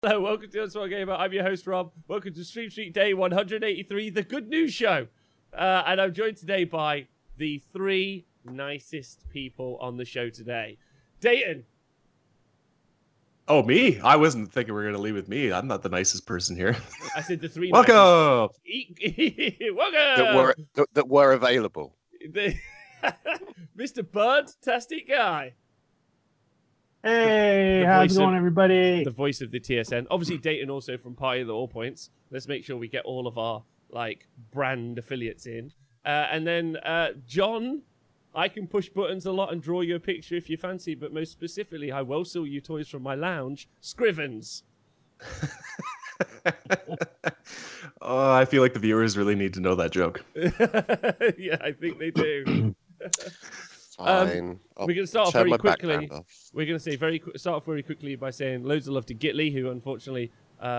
Hello, welcome to Unsmart Gamer. I'm your host, Rob. Welcome to Stream Street Day 183, the Good News Show. And I'm joined today by the three nicest people on the show today. Dayton. Oh, me? I wasn't thinking we were going to leave with me. I'm not the nicest person here. I said the three Welcome! Welcome! That were available. Mr. Bird-tastic Guy. Hey, how's it going, everybody? The voice of the TSN. Obviously, Dayton also from Party of the All Points. Let's make sure we get all of our brand affiliates in. And then John, I can push buttons a lot and draw you a picture if you fancy, but most specifically, I will sell you toys from my lounge, Scrivens. Oh, I feel like the viewers really need to know that joke. Yeah, I think they do. Fine. We're going to start off very quickly. We're going to start off very quickly by saying loads of love to Gitley, who unfortunately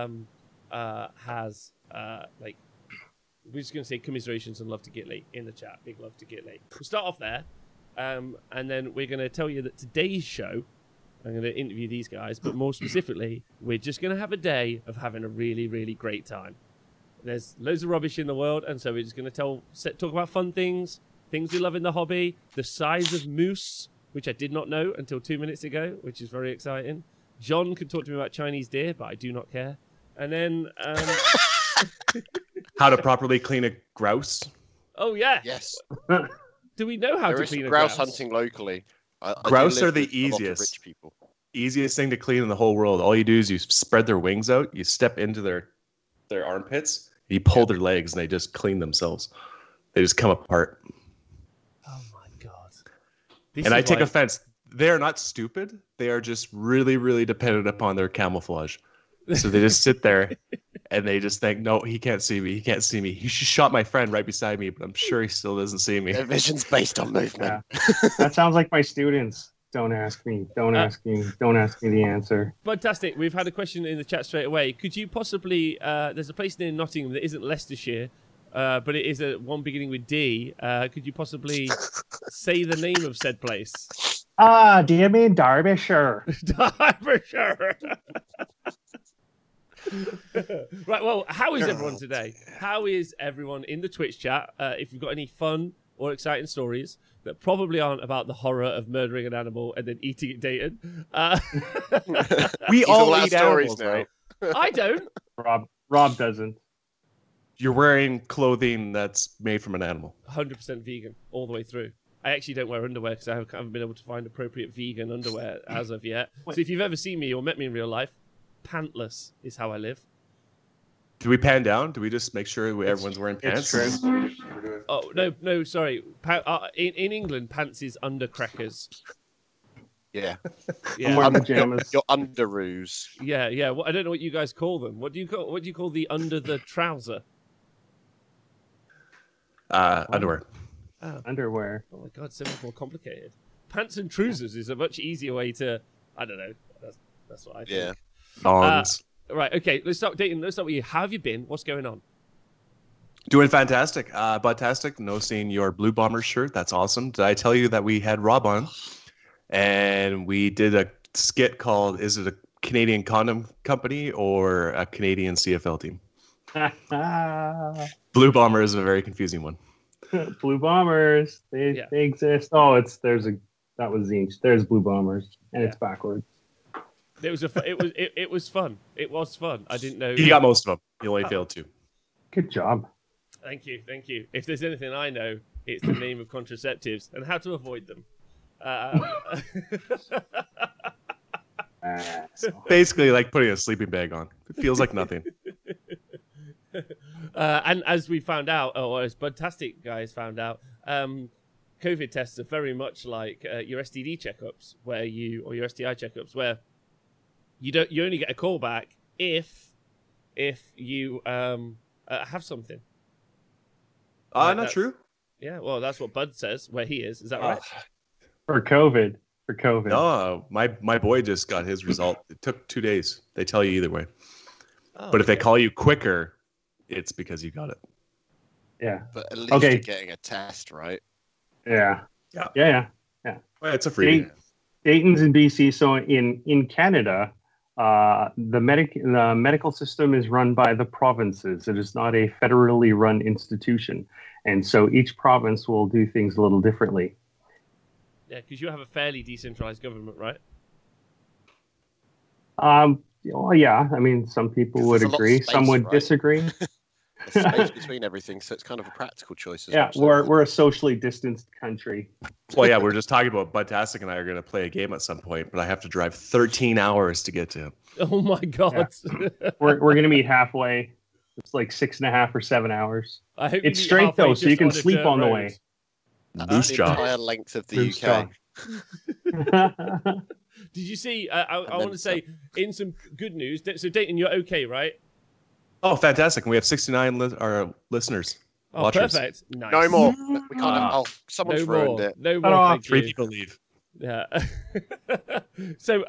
has we're just going to say commiserations and love to Gitley in the chat. Big love to Gitley. We'll start off there, and then we're going to tell you that today's show, I'm going to interview these guys, but more specifically, we're just going to have a day of having a really, really great time. There's loads of rubbish in the world, and so we're just going to talk about fun things we love in the hobby, the size of moose, which I did not know until 2 minutes ago, which is very exciting. John could talk to me about Chinese deer, but I do not care. And then... how to properly clean a grouse. Oh, yeah. Yes. Do we know how to clean a grouse? grouse? Hunting locally. Grouse are the easiest. Easiest thing to clean in the whole world. All you do is you spread their wings out, you step into their armpits, you pull their legs, and they just clean themselves. They just come apart. Oh my god. And I take offense. They are not stupid. They are just really, really dependent upon their camouflage. So they just sit there and they just think, no, he can't see me. He can't see me. He just shot my friend right beside me, but I'm sure he still doesn't see me. Their vision's based on movement. Yeah. That sounds like my students. Don't ask me. Don't ask me. Don't ask me the answer. Fantastic. We've had a question in the chat straight away. Could you possibly... there's a place near Nottingham that isn't Leicestershire, but it is one beginning with D. Could you possibly say the name of said place? Do you mean Derbyshire? Derbyshire. Right, well, how is everyone today? How is everyone in the Twitch chat? If you've got any fun or exciting stories that probably aren't about the horror of murdering an animal and then eating it, Dayton. We all eat animals, right? I don't. Rob doesn't. You're wearing clothing that's made from an animal. 100% vegan all the way through. I actually don't wear underwear because I haven't been able to find appropriate vegan underwear as of yet. So if you've ever seen me or met me in real life, pantless is how I live. Do we pan down? Do we just make sure everyone's wearing pants? Oh, no, sorry. In England, pants is undercrackers. Yeah. Yeah. Pajamas. Your underoos. Yeah. Well, I don't know what you guys call them. What do you call the under the trouser? Underwear. Oh. Underwear. Oh my god, so much more complicated. Pants and trousers is a much easier way to... I don't know. That's what I think. Yeah. Thongs. Right, okay, let's start with you. How have you been? What's going on? Doing fantastic. Budtastic. No seeing your Blue Bombers shirt. That's awesome. Did I tell you that we had Rob on? And we did a skit called, is it a Canadian condom company or a Canadian CFL team? Blue Bomber is a very confusing one. Blue Bombers. They exist. Oh, that was Zinch. There's Blue Bombers, and it's backwards. It was it was fun. It was fun. I didn't know. He got most of them. He only failed 2. Good job. Thank you. If there's anything I know, it's the name of contraceptives and how to avoid them. Basically, like putting a sleeping bag on. It feels like nothing. And as we found out, or as Budtastic guys found out, COVID tests are very much like your STD checkups, or your STI checkups, where you only get a call back if you have something. Not true. Yeah, well, that's what Bud says where he is. Is that right? For COVID. No, my boy just got his result. It took 2 days. They tell you either way. But if they call you quicker, it's because you got it. Yeah. But at least you're getting a test, right? Yeah. Well, it's a free. Dayton's in BC, so in Canada, The medical system is run by the provinces. It is not a federally run institution, and so each province will do things a little differently. Yeah, because you have a fairly decentralized government, right? Well, yeah. I mean, some people would agree, some would disagree. Space between everything, so it's kind of a practical choice. We're a socially distanced country. Well, yeah, we're just talking about Budtastic and I are going to play a game at some point, but I have to drive 13 hours to get to him. Oh my god! Yeah. We're going to meet halfway. It's like 6.5 or 7 hours. I hope it's straight though, so you can sleep on the way. That's the entire length of the UK. Did you see? I want to say in some good news. So Dayton, you're okay, right? Oh, fantastic! And we have 69 listeners. Oh, watchers. Perfect. Nice. No more. We can't. Someone's ruined it. No more. Three people leave. Yeah. So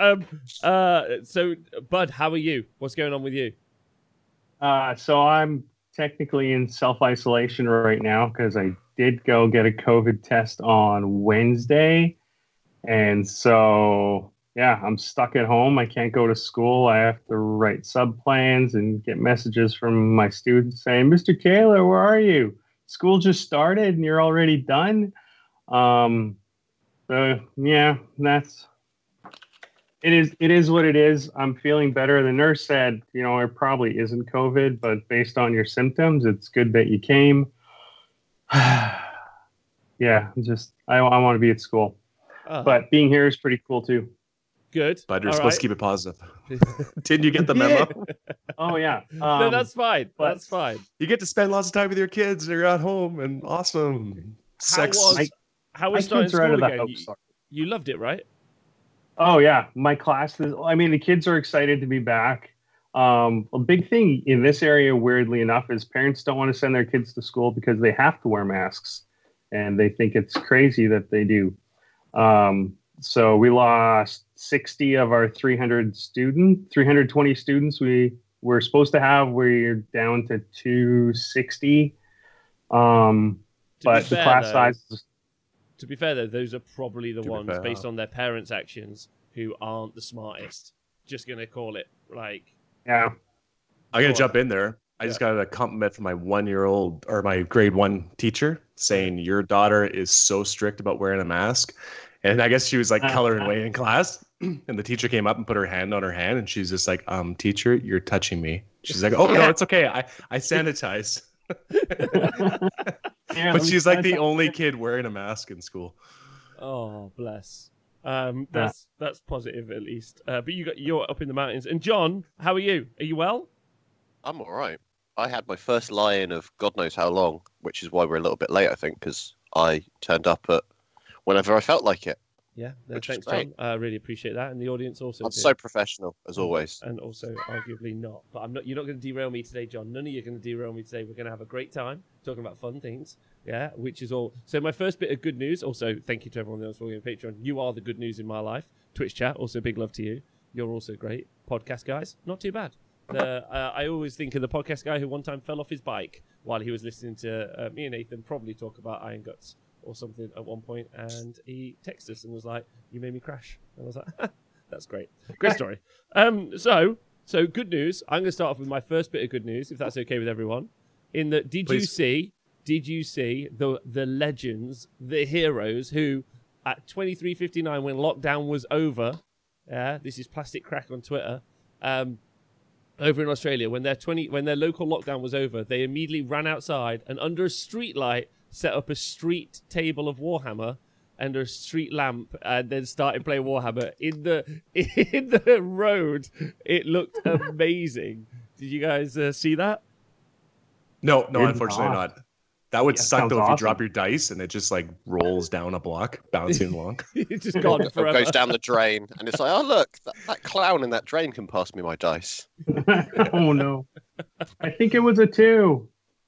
Bud, how are you? What's going on with you? So I'm technically in self-isolation right now because I did go get a COVID test on Wednesday, and so. Yeah, I'm stuck at home. I can't go to school. I have to write sub-plans and get messages from my students saying, Mr. Kaler, where are you? School just started and you're already done. So yeah, it is what it is. I'm feeling better. The nurse said, it probably isn't COVID, but based on your symptoms, it's good that you came. Yeah, I want to be at school. But being here is pretty cool too. Good. But you're supposed to keep it positive. Didn't you get the memo? Oh, yeah. No, that's fine. That's fine. You get to spend lots of time with your kids. You're at home and awesome. How was starting school again? You loved it, right? Oh, yeah. My class, the kids are excited to be back. A big thing in this area, weirdly enough, is parents don't want to send their kids to school because they have to wear masks. And they think it's crazy that they do. So we lost 60 of our 320 students we were supposed to have. We're down to 260. But the class size. To be fair, though, those are probably the ones based on their parents' actions who aren't the smartest. Just gonna call it Yeah. I'm gonna jump in there. I just got a compliment from my 1-year-old or my grade 1 teacher saying your daughter is so strict about wearing a mask. And I guess she was coloring away in class, and the teacher came up and put her hand on her hand, and she's just like, teacher, you're touching me. She's like, oh, no, it's okay. I sanitize. But she's the only kid wearing a mask in school. Oh, bless. That's positive at least. But you're up in the mountains. And John, how are you? Are you well? I'm all right. I had my first lie-in of God knows how long, which is why we're a little bit late, I think, because I turned up at whenever I felt like it. Yeah, thanks, John. I really appreciate that, and the audience also. I'm so professional as always, and also arguably not. But I'm not. You're not going to derail me today, John. None of you are going to derail me today. We're going to have a great time talking about fun things. Yeah, which is all. So my first bit of good news. Also, thank you to everyone else for on Patreon. You are the good news in my life. Twitch chat. Also, big love to you. You're also great. Podcast guys, not too bad. I always think of the podcast guy who one time fell off his bike while he was listening to me and Nathan probably talk about Iron Guts or something at one point, and he texted us and was like, you made me crash. And I was like, that's great. Great story. So good news. I'm going to start off with my first bit of good news, if that's okay with everyone. Did you see the legends, the heroes who at 23:59 when lockdown was over, this is Plastic Crack on Twitter, over in Australia, when their local lockdown was over, they immediately ran outside and under a street light set up a street table of Warhammer and a street lamp, and then started playing Warhammer in the road. It looked amazing. Did you guys see that? No, unfortunately not. That would suck though if you drop your dice and it just rolls down a block, bouncing along. It's just gone forever. It goes down the drain, and it's like, oh look, that clown in that drain can pass me my dice. Oh no! I think it was a 2.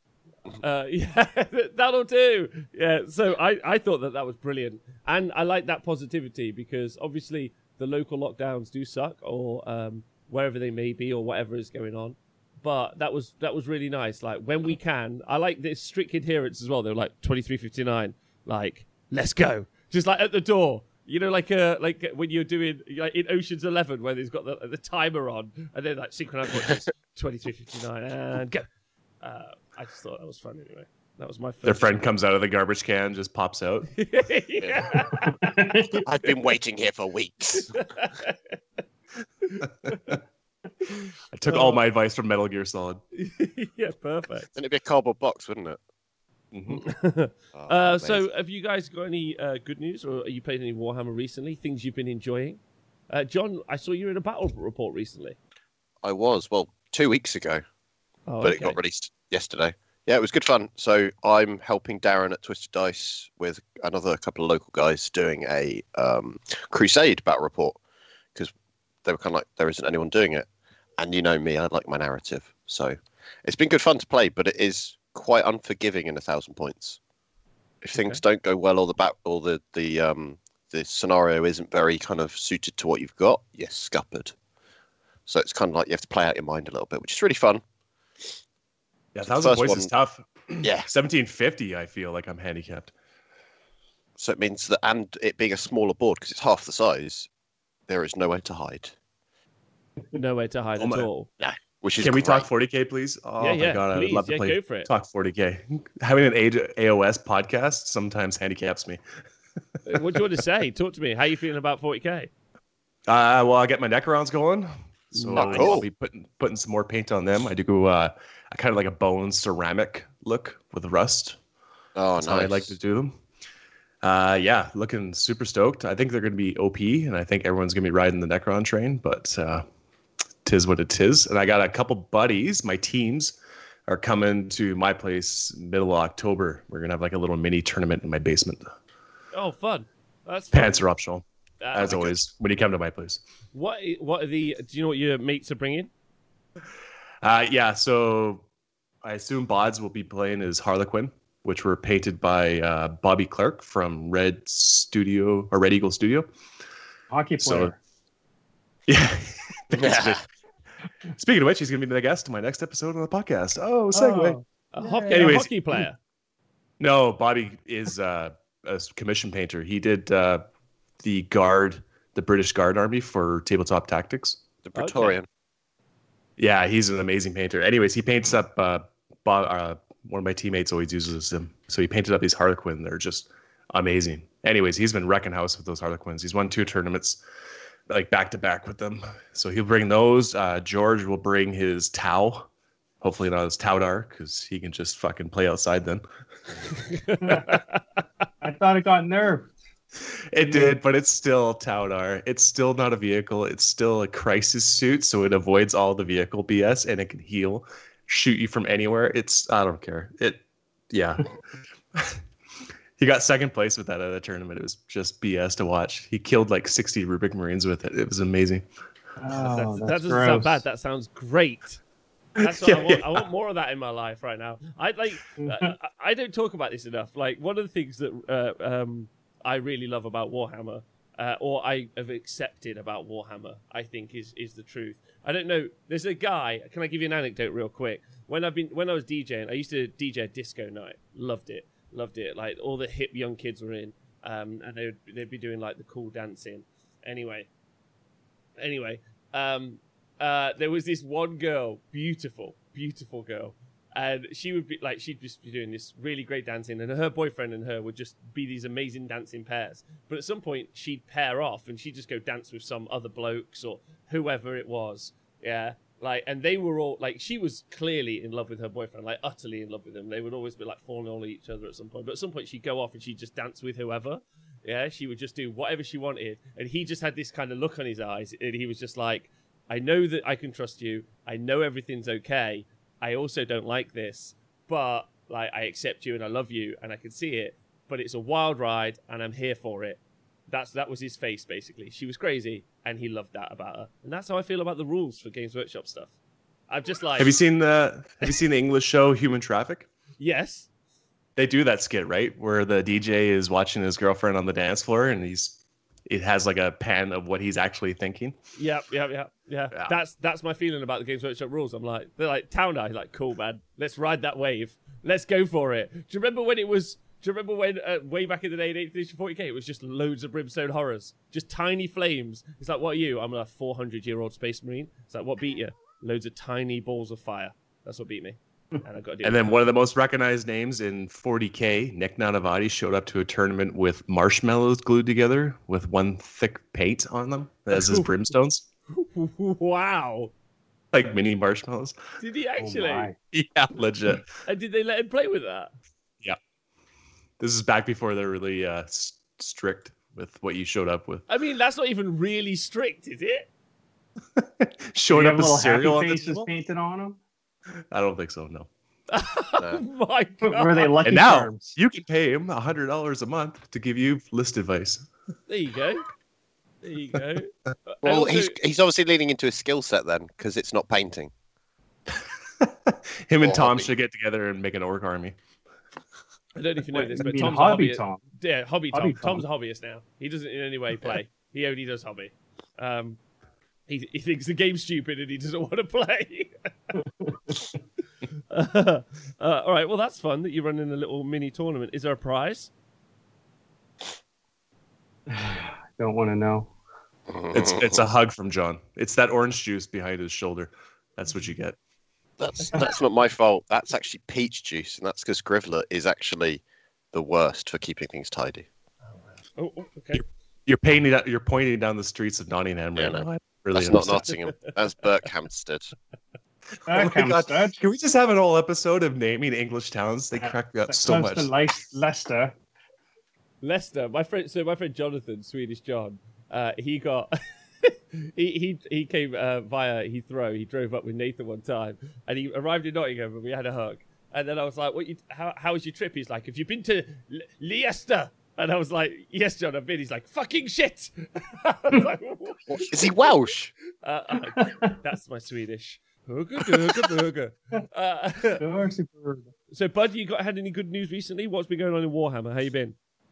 Yeah, that'll do. Yeah, so I thought that was brilliant, and I like that positivity because obviously the local lockdowns do suck, or wherever they may be, or whatever is going on. But that was really nice. When we can, I like this strict adherence as well. They were 23:59, let's go, just at the door. You know, like when you're doing like in Ocean's 11, where they've got the timer on, and then like synchronized watches 23:59 and go. I just thought that was fun anyway. That was my first. Their friend comes out of the garbage can, just pops out. Yeah. I've been waiting here for weeks. I took all my advice from Metal Gear Solid. Yeah, perfect. Then it'd be a cardboard box, wouldn't it? Mm-hmm. So, have you guys got any good news, or are you playing any Warhammer recently? Things you've been enjoying? John, I saw you in a battle report recently. I was, 2 weeks ago, but it got released yesterday. Yeah, it was good fun. So I'm helping Darren at Twisted Dice with another couple of local guys doing a Crusade battle report, because they were kind of like, there isn't anyone doing it. And you know me, I like my narrative. So it's been good fun to play, but it is quite unforgiving in 1,000 points. If things don't go well, or the scenario isn't very kind of suited to what you've got, you're scuppered. So it's kind of like you have to play out your mind a little bit, which is really fun. Yeah, 1,000 points is tough. Yeah. 1750, I feel like I'm handicapped. So it means that, and it being a smaller board, because it's half the size, there is nowhere to hide. Nowhere to hide at all. Yeah. Which is Can we great. talk 40k, please? Oh Yeah, my god, please. I'd love to Go for it. talk 40k. Having an AOS podcast sometimes handicaps me. What do you want to say? Talk to me. How are you feeling about 40k? Well, I get my Necrons going, so Nice. I'll be putting some more paint on them. I do I kind of like a bone ceramic look with rust. Oh, That's nice. how I like to do them. Yeah, looking super stoked. I think they're going to be OP, and I think everyone's going to be riding the Necron train, but tis what it is. And I got a couple buddies, my teams are coming to my place middle of October. We're going to have like a little mini tournament in my basement. Oh, fun. That's fun. Pants are optional, as always, when you come to my place. What are the? Do you know what your mates are bringing? Yeah, so I assume Bods will be playing as Harlequin, which were painted by Bobby Clark from Red Eagle Studio. Hockey player. Yeah. Speaking of which, he's going to be the guest in my next episode on the podcast. Oh, segue. A hockey player. No, Bobby is a commission painter. He did the British Guard Army for Tabletop Tactics. The Praetorian. Yeah, he's an amazing painter. Anyways, he paints up. One of my teammates always uses him, so he painted up these Harlequin. They're just amazing. Anyways, he's been wrecking house with those Harlequins. He's won 2 tournaments, like back to back with them. So he'll bring those. George will bring his Tau. Hopefully not his Taudar, because he can just fucking play outside then. I thought it got nerfed. It did, but it's still Taudar. It's still not a vehicle. It's still a crisis suit, so it avoids all the vehicle BS, and it can heal, shoot you from anywhere. I don't care. Yeah. He got second place with that at a tournament. It was just BS to watch. He killed like 60 Rubik Marines with it. It was amazing. Oh, that doesn't sound bad. That sounds great. That's what I want. I want more of that in my life right now. I don't talk about this enough. Like, one of the things that I really love about Warhammer, or I have accepted about Warhammer, I think is the truth. I don't know. There's a guy. Can I give you an anecdote real quick? When I was DJing, I used to DJ disco night. Loved it. Like, all the hip young kids were in, and they'd be doing like the cool dancing. Anyway, there was this one girl, beautiful girl, and she'd just be doing this really great dancing, and her boyfriend and her would just be these amazing dancing pairs. But at some point, she'd pair off, and she'd just go dance with some other blokes or whoever it was. Yeah. Like, and they were all like, she was clearly in love with her boyfriend, like utterly in love with him. They would always be like falling all each other at some point. But at some point, she'd go off and she'd just dance with whoever. Yeah, she would just do whatever she wanted. And he just had this kind of look on his eyes. And he was just like, I know that I can trust you. I know everything's okay. I also don't like this. But like, I accept you and I love you and I can see it. But it's a wild ride and I'm here for it. That was his face, basically. She was crazy, and he loved that about her. And that's how I feel about the rules for Games Workshop stuff. I'm just like... Have you seen the English show Human Traffic? Yes. They do that skit, right? Where the DJ is watching his girlfriend on the dance floor, and it has like a pan of what he's actually thinking. Yeah. That's my feeling about the Games Workshop rules. They're like, Town Eye, like, cool, man. Let's ride that wave. Let's go for it. Do you remember when it was Do you remember when, way back in the day in 8th edition 40k, it was just loads of brimstone horrors? Just tiny flames. It's like, what are you? I'm a 400-year-old space marine. It's like, what beat you? Loads of tiny balls of fire. That's what beat me. And I got to do And then one of the most recognized names in 40k, Nick Nanavati, showed up to a tournament with marshmallows glued together with one thick paint on them as his brimstones. Wow. Like mini marshmallows. Did he actually? Yeah, legit. And did they let him play with that? Yeah. This is back before they're really strict with what you showed up with. I mean, that's not even really strict, is it? Showing up with a cereal on the faces table? painted on them. I don't think so, no. Oh my god. Were they Lucky And now Charms? you can pay him $100 a month to give you list advice. There you go. There you go. Well, also, he's obviously leaning into his skill set then, because it's not painting. Him and Or Tom hobby. should get together and make an orc army. I don't know if you know Wait, this, you but mean Tom's Hobby a hobbyist. Tom? Yeah, hobby Tom. Hobby Tom. Tom's a hobbyist now. He doesn't in any way play. He only does hobby. He thinks the game's stupid and he doesn't want to play. All right, well that's fun that you're running a little mini tournament. Is there a prize? Don't want to know. It's a hug from John. It's that orange juice behind his shoulder. That's what you get. That's not my fault. That's actually peach juice, and that's because Grivler is actually the worst for keeping things tidy. Oh, okay. You're pointing down the streets of Nottingham right Yeah, now. I really That's not understand. Nottingham. That's Berkhamsted. Oh my God. Can we just have an whole episode of naming English towns? They crack me up so much. Leicester. Leicester, my friend Jonathan, Swedish John, he got he came via Heathrow. He drove up with Nathan one time, and he arrived in Nottingham, and we had a hug. And then I was like, how was your trip? He's like, have you been to Leicester? And I was like, yes, John, I've been. He's like, fucking shit. I was like, What? Is he Welsh? that's my Swedish. Burger. So, Bud, you had any good news recently? What's been going on in Warhammer? How you been?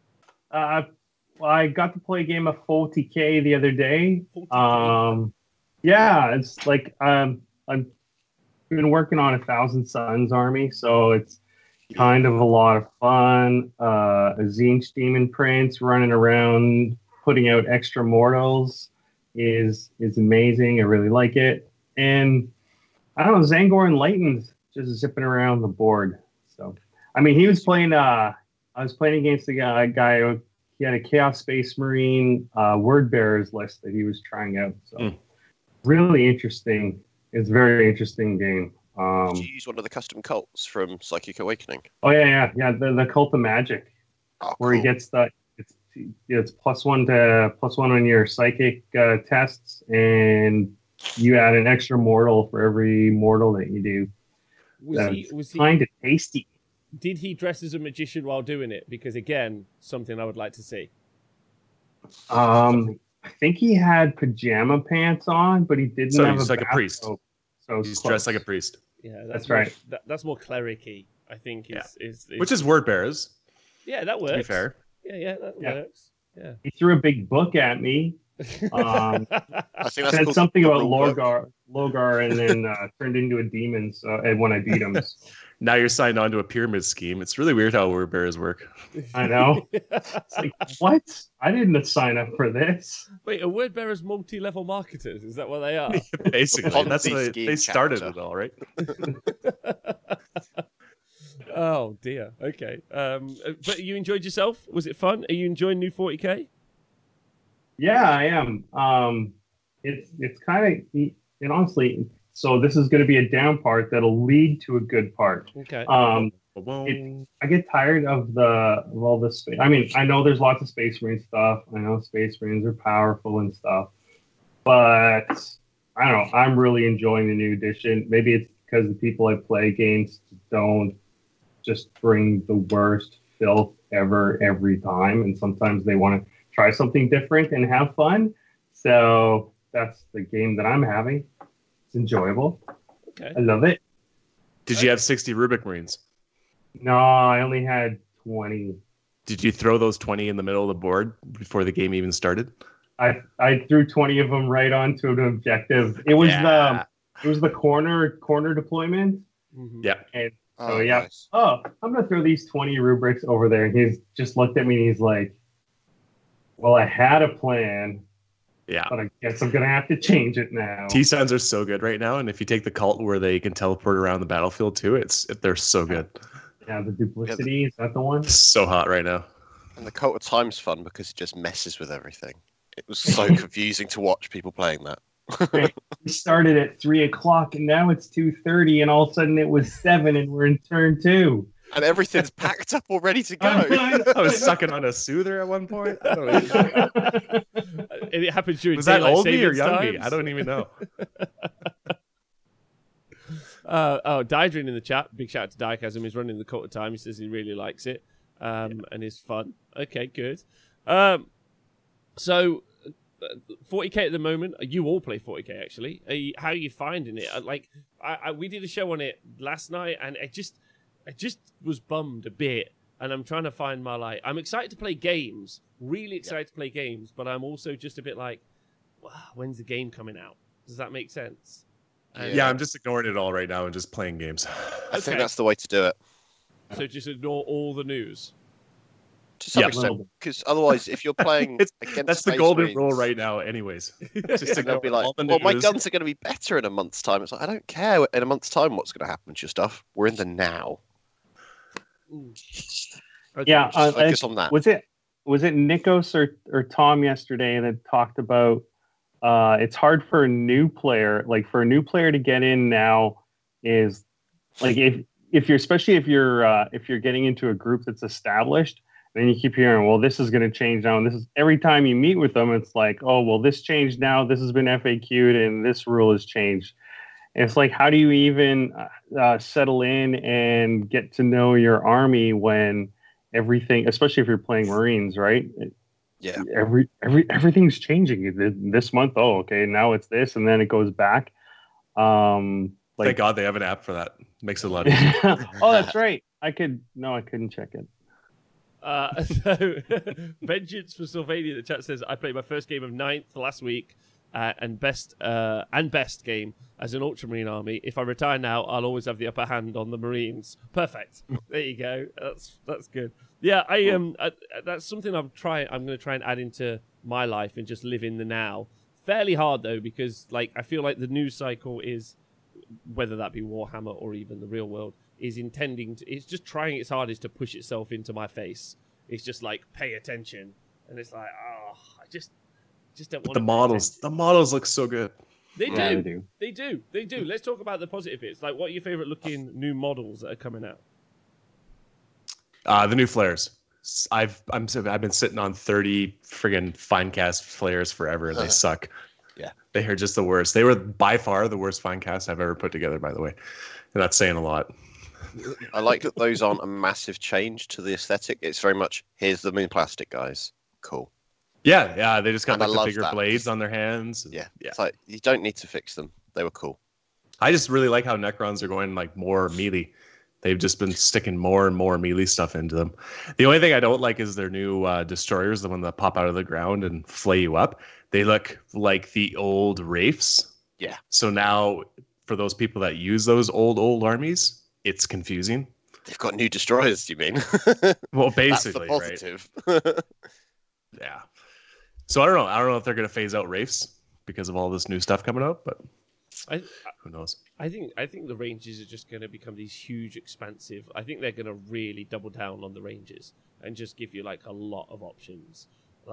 I got to play a game of 40k the other day. 40K? Yeah, it's like I've been working on 1,000 Suns army, so it's kind of a lot of fun. A Tzeentch Demon Prince running around putting out extra mortals is amazing. I really like it. And I don't know, Zangor Enlightened just zipping around the board. So I mean, he was playing. I was playing against a guy who he had a Chaos Space Marine word bearers list that he was trying out. So really interesting. It's a very interesting game. Did you use one of the custom cults from Psychic Awakening? Oh yeah. The Cult of Magic, where Cool. he gets it's +1 on your psychic tests, and you add an extra mortal for every mortal that you do. Was he Kind of tasty. Did he dress as a magician while doing it? Because again, something I would like to see. I think he had pajama pants on, but he didn't So have he's like a priest. So He's dressed like a priest. Yeah, That's more, right. That's more cleric-y, I think. Is Which is word bearers, yeah, that works. to be fair. Yeah, that Yeah. works. Yeah. He threw a big book at me. I think that's Said called something the about rule book. Logar, and then turned into a demon. So and when I beat him, Now you're signed on to a pyramid scheme. It's really weird how word bearers work. I know. It's like, what? I didn't sign up for this. Wait, are word bearers multi-level marketers? Is that what they are? Basically, Ponzi that's what scheme they started chapter. it all, right? Oh dear. Okay. But you enjoyed yourself? Was it fun? Are you enjoying new 40k? Yeah, I am. It's kind of, and honestly, so this is going to be a down part that'll lead to a good part. Okay. I get tired of all this space. I mean, I know there's lots of Space Marine stuff. I know Space Marines are powerful and stuff, but I don't know. I'm really enjoying the new edition. Maybe it's because the people I play against don't just bring the worst filth ever every time, and sometimes they want to try something different and have fun. So that's the game that I'm having. It's enjoyable. Okay. I love it. Did you have 60 Rubik Marines? No, I only had 20. Did you throw those 20 in the middle of the board before the game even started? I threw 20 of them right onto an objective. It was Yeah. the corner deployment, Mhm. Yeah. and Oh, yeah. Nice. Oh, I'm going to throw these 20 rubrics over there. And he's just looked at me and he's like, well, I had a plan, Yeah. but I guess I'm going to have to change it now. T-Suns are so good right now, and if you take the cult where they can teleport around the battlefield too, they're so good. Yeah, the duplicity, is that the one? It's so hot right now. And the Cult of Time's fun because it just messes with everything. It was so confusing to watch people playing that. We started at 3 o'clock and now it's 2:30, and all of a sudden it was 7 and we're in turn 2. And everything's packed up all ready to go. I was sucking on a soother at one point. I don't even know. It happened during Was that daylight old me or savings young times. me? I don't even know. Dydrin in the chat. Big shout out to Dichasm. He's running the Cult of Time. He says he really likes it and is fun. Okay, good. So 40k at the moment. You all play 40k actually. How are you finding it? We did a show on it last night, and I just was bummed a bit. And I'm trying to find my I'm excited to play games. Really excited to play games, but I'm also just a bit like, wow, when's the game coming out? Does that make sense? Yeah, I'm just ignoring it all right now and just playing games. I think that's the way to do it. So just ignore all the news. To some extent, because otherwise, if you're playing against that's the Space golden Marines, rule right now, anyways. Just they'll be like, well, my guns are going to be better in a month's time. It's like, I don't care in a month's time what's going to happen to your stuff. We're in the now. Okay. Yeah, focus on that. Was it Nikos or Tom yesterday that talked about it's hard for a new player, to get in now is like if you're especially if you're getting into a group that's established, and you keep hearing, well, this is going to change now, and this is every time you meet with them, it's like, oh, well, this changed now, this has been FAQ'd, and this rule has changed. And it's like, how do you even settle in and get to know your army when everything, especially if you're playing Marines, right? Yeah. Everything's changing this month. Oh, okay, now it's this, and then it goes back. Thank God they have an app for that. Makes it a lot easier. Oh, that's right. I couldn't check it. So Vengeance for Sylvania, the chat says, I played my first game of 9th last week and best game as an Ultramarine army. If I retire now, I'll always have the upper hand on the Marines. Perfect. There you go. That's good. Yeah, that's something I'm going to try and add into my life and just live in the now. Fairly hard though, because I feel like the news cycle is, whether that be Warhammer or even the real world, is it's just trying its hardest to push itself into my face. It's just like, pay attention, and it's like, oh, I just don't want. The models look so good. They do. Let's talk about the positive bits. What are your favorite looking new models that are coming out? The new flares. I've been sitting on 30 friggin' Finecast flares forever, and they suck. Yeah, they are just the worst. They were by far the worst Finecast I've ever put together, by the way, and that's saying a lot. I like that those aren't a massive change to the aesthetic. It's very much, here's the moon plastic guys. Cool. Yeah. They just got the bigger that. blades on their hands. Yeah. It's like, you don't need to fix them. They were cool. I just really like how Necrons are going more melee. They've just been sticking more and more melee stuff into them. The only thing I don't like is their new destroyers, the one that pop out of the ground and flay you up. They look like the old Wraiths. Yeah. So now, for those people that use those old armies, it's confusing. They've got new destroyers, you mean? Well, basically, that's the positive. Right? Yeah. So I don't know if they're going to phase out Wraiths because of all this new stuff coming up, but who knows? I think the ranges are just going to become these huge, expansive. I think they're going to really double down on the ranges and just give you a lot of options.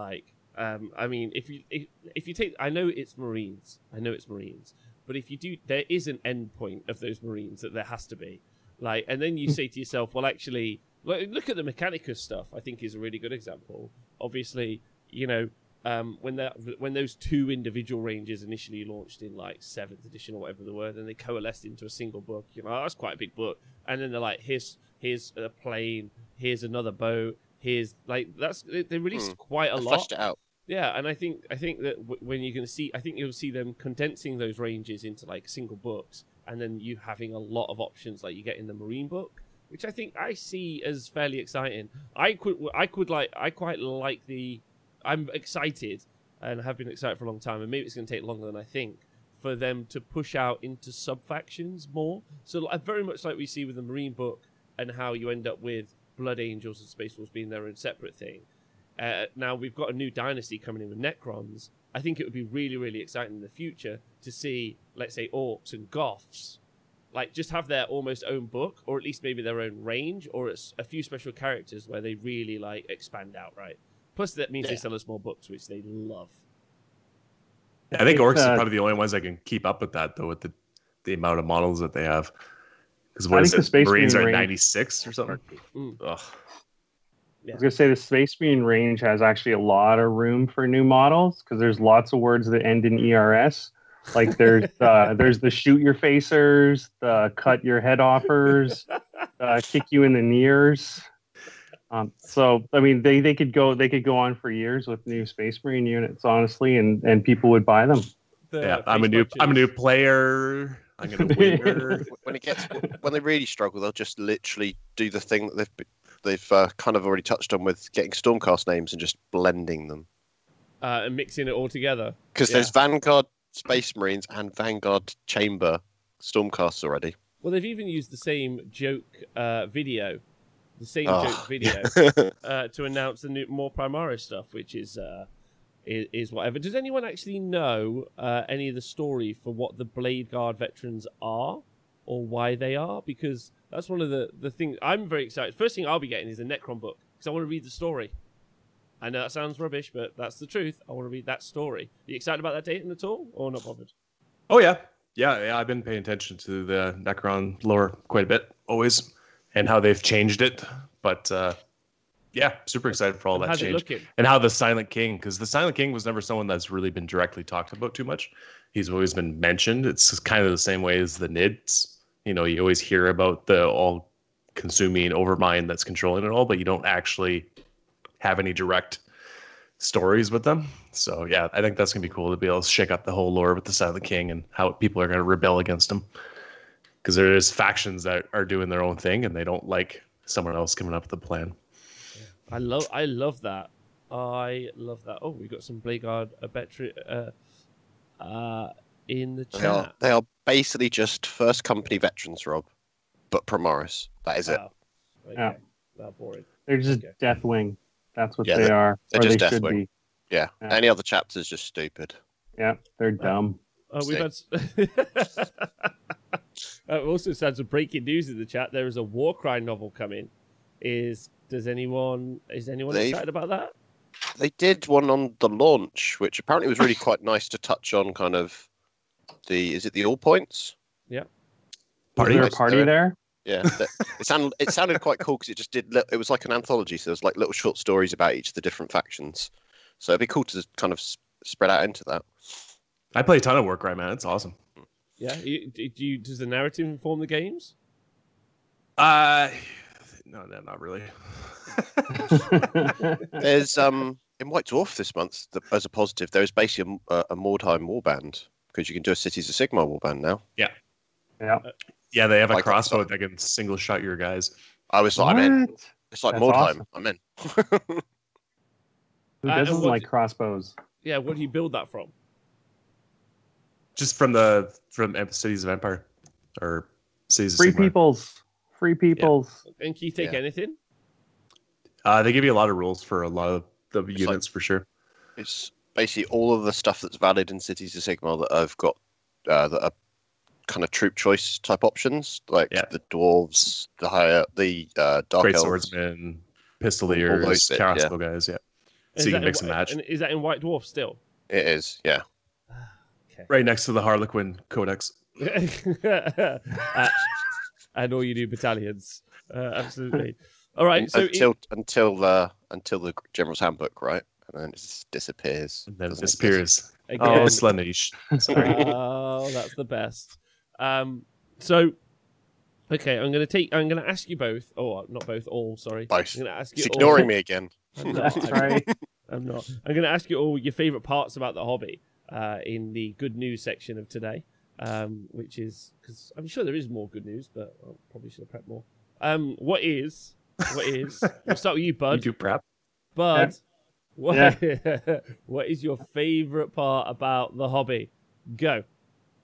I mean, if you take, I know it's Marines, but if you do, there is an end point of those Marines that there has to be. And then you say to yourself, well, actually, look at the Mechanicus stuff. I think is a really good example. Obviously, when those two individual ranges initially launched in 7th edition or whatever they were, then they coalesced into a single book. That's quite a big book. And then they're like, here's a plane, here's another boat, here's they released quite a lot. Fleshed it out. Yeah, and I think that when you're going to see, I think you'll see them condensing those ranges into single books, and then you having a lot of options like you get in the Marine book, which I think I see as fairly exciting. I'm excited and have been excited for a long time, and maybe it's going to take longer than I think for them to push out into sub-factions more. So very much like we see with the Marine book and how you end up with Blood Angels and Space Wolves being their own separate thing. Now we've got a new dynasty coming in with Necrons. I think it would be really, really exciting in the future to see, let's say, Orcs and Goths, like just have their almost own book, or at least maybe their own range, or it's a few special characters where they really like expand out, right? Plus that means they sell us more books, which they love. Yeah, I think Orcs are probably the only ones that can keep up with that, though, with the amount of models that they have. Because what is it? Marines are 96 or something. Ugh. Yeah. I was gonna say the Space Marine range has actually a lot of room for new models because there's lots of words that end in ERS. Like there's the shoot your facers, the cut your head offers, kick you in the knees. So I mean they could go on for years with new Space Marine units, honestly, and people would buy them. I'm a new player. I'm gonna win. when they really struggle, they'll just literally do the thing that they've kind of already touched on with getting Stormcast names and just blending them and mixing it all together. Because there's Vanguard Space Marines and Vanguard Chamber Stormcasts already. Well, they've even used the same joke video, to announce the new more Primaris stuff, which is whatever. Does anyone actually know any of the story for what the Blade Guard veterans are or why they are? Because that's one of the things I'm very excited. First thing I'll be getting is a Necron book because I want to read the story. I know that sounds rubbish, but that's the truth. I want to read that story. Are you excited about that dating at all, or not bothered? Oh yeah. I've been paying attention to the Necron lore quite a bit, always, and how they've changed it. But super excited for all that change and how the Silent King, because the Silent King was never someone that's really been directly talked about too much. He's always been mentioned. It's kind of the same way as the Nids. You know, you always hear about the all-consuming overmind that's controlling it all, but you don't actually have any direct stories with them. So yeah, I think that's gonna be cool to be able to shake up the whole lore with the Silent King and how people are gonna rebel against him. Because there is factions that are doing their own thing and they don't like someone else coming up with a plan. I love that. I love that. Oh, we got some Blade Guard in the chat. They are basically just First Company veterans, Rob, but Primaris. That is it. Okay. Yeah, that's boring. They're just Deathwing. That's what they are. They're just Deathwing. Yeah. Any other chapter's just stupid. Yeah, they're dumb. We've had. Also, had some breaking news in the chat. There is a Warcry novel coming. Is anyone excited about that? They did one on the launch, which apparently was really quite nice to touch on. Kind of is it the All Points? Yeah. Was there a party there? Yeah, it sounded quite cool because it just did. It was like an anthology, so there was like little short stories about each of the different factions. So it'd be cool to kind of spread out into that. I play a ton of Warcry, man. It's awesome. Yeah, does the narrative inform the games? No, not really. There's in White Dwarf this month as a positive. There is basically a Mordheim warband because you can do a Cities of Sigmar warband now. Yeah. Yeah, they have a crossbow that can single shot your guys. I was like, I'm in. It's like Mordheim. Awesome. I'm in. Who doesn't like crossbows? Yeah, where do you build that from? Just from Cities of Empire or Cities of Free Sigmar. Free peoples. Yeah. And can you take anything? They give you a lot of rules for a lot of the units for sure. It's basically all of the stuff that's valid in Cities of Sigmar that I've got that are kind of troop choice type options, like the dwarves, the dark Great elves, swordsmen, pistoliers, crossbow guys. Yeah, so you can mix and match. Is that in White Dwarf still? It is, yeah. Okay. Right next to the Harlequin Codex. And all you do battalions, absolutely. All right, so until the General's Handbook, right, and then it just disappears. And then it disappears. Again. Oh, Slanish. Sorry. Oh, that's the best. So, okay, I'm going to ask you both. Oh, not both. All. Sorry. Both. I'm going to ask you. She's ignoring me again. I'm not. That's right. I'm not. I'm going to ask you all your favorite parts about the hobby in the good news section of today. Which is because I'm sure there is more good news, but I probably should have prepped more. What is? We'll start with you, Bud. You do prep, Bud. Yeah. What is your favorite part about the hobby? Go.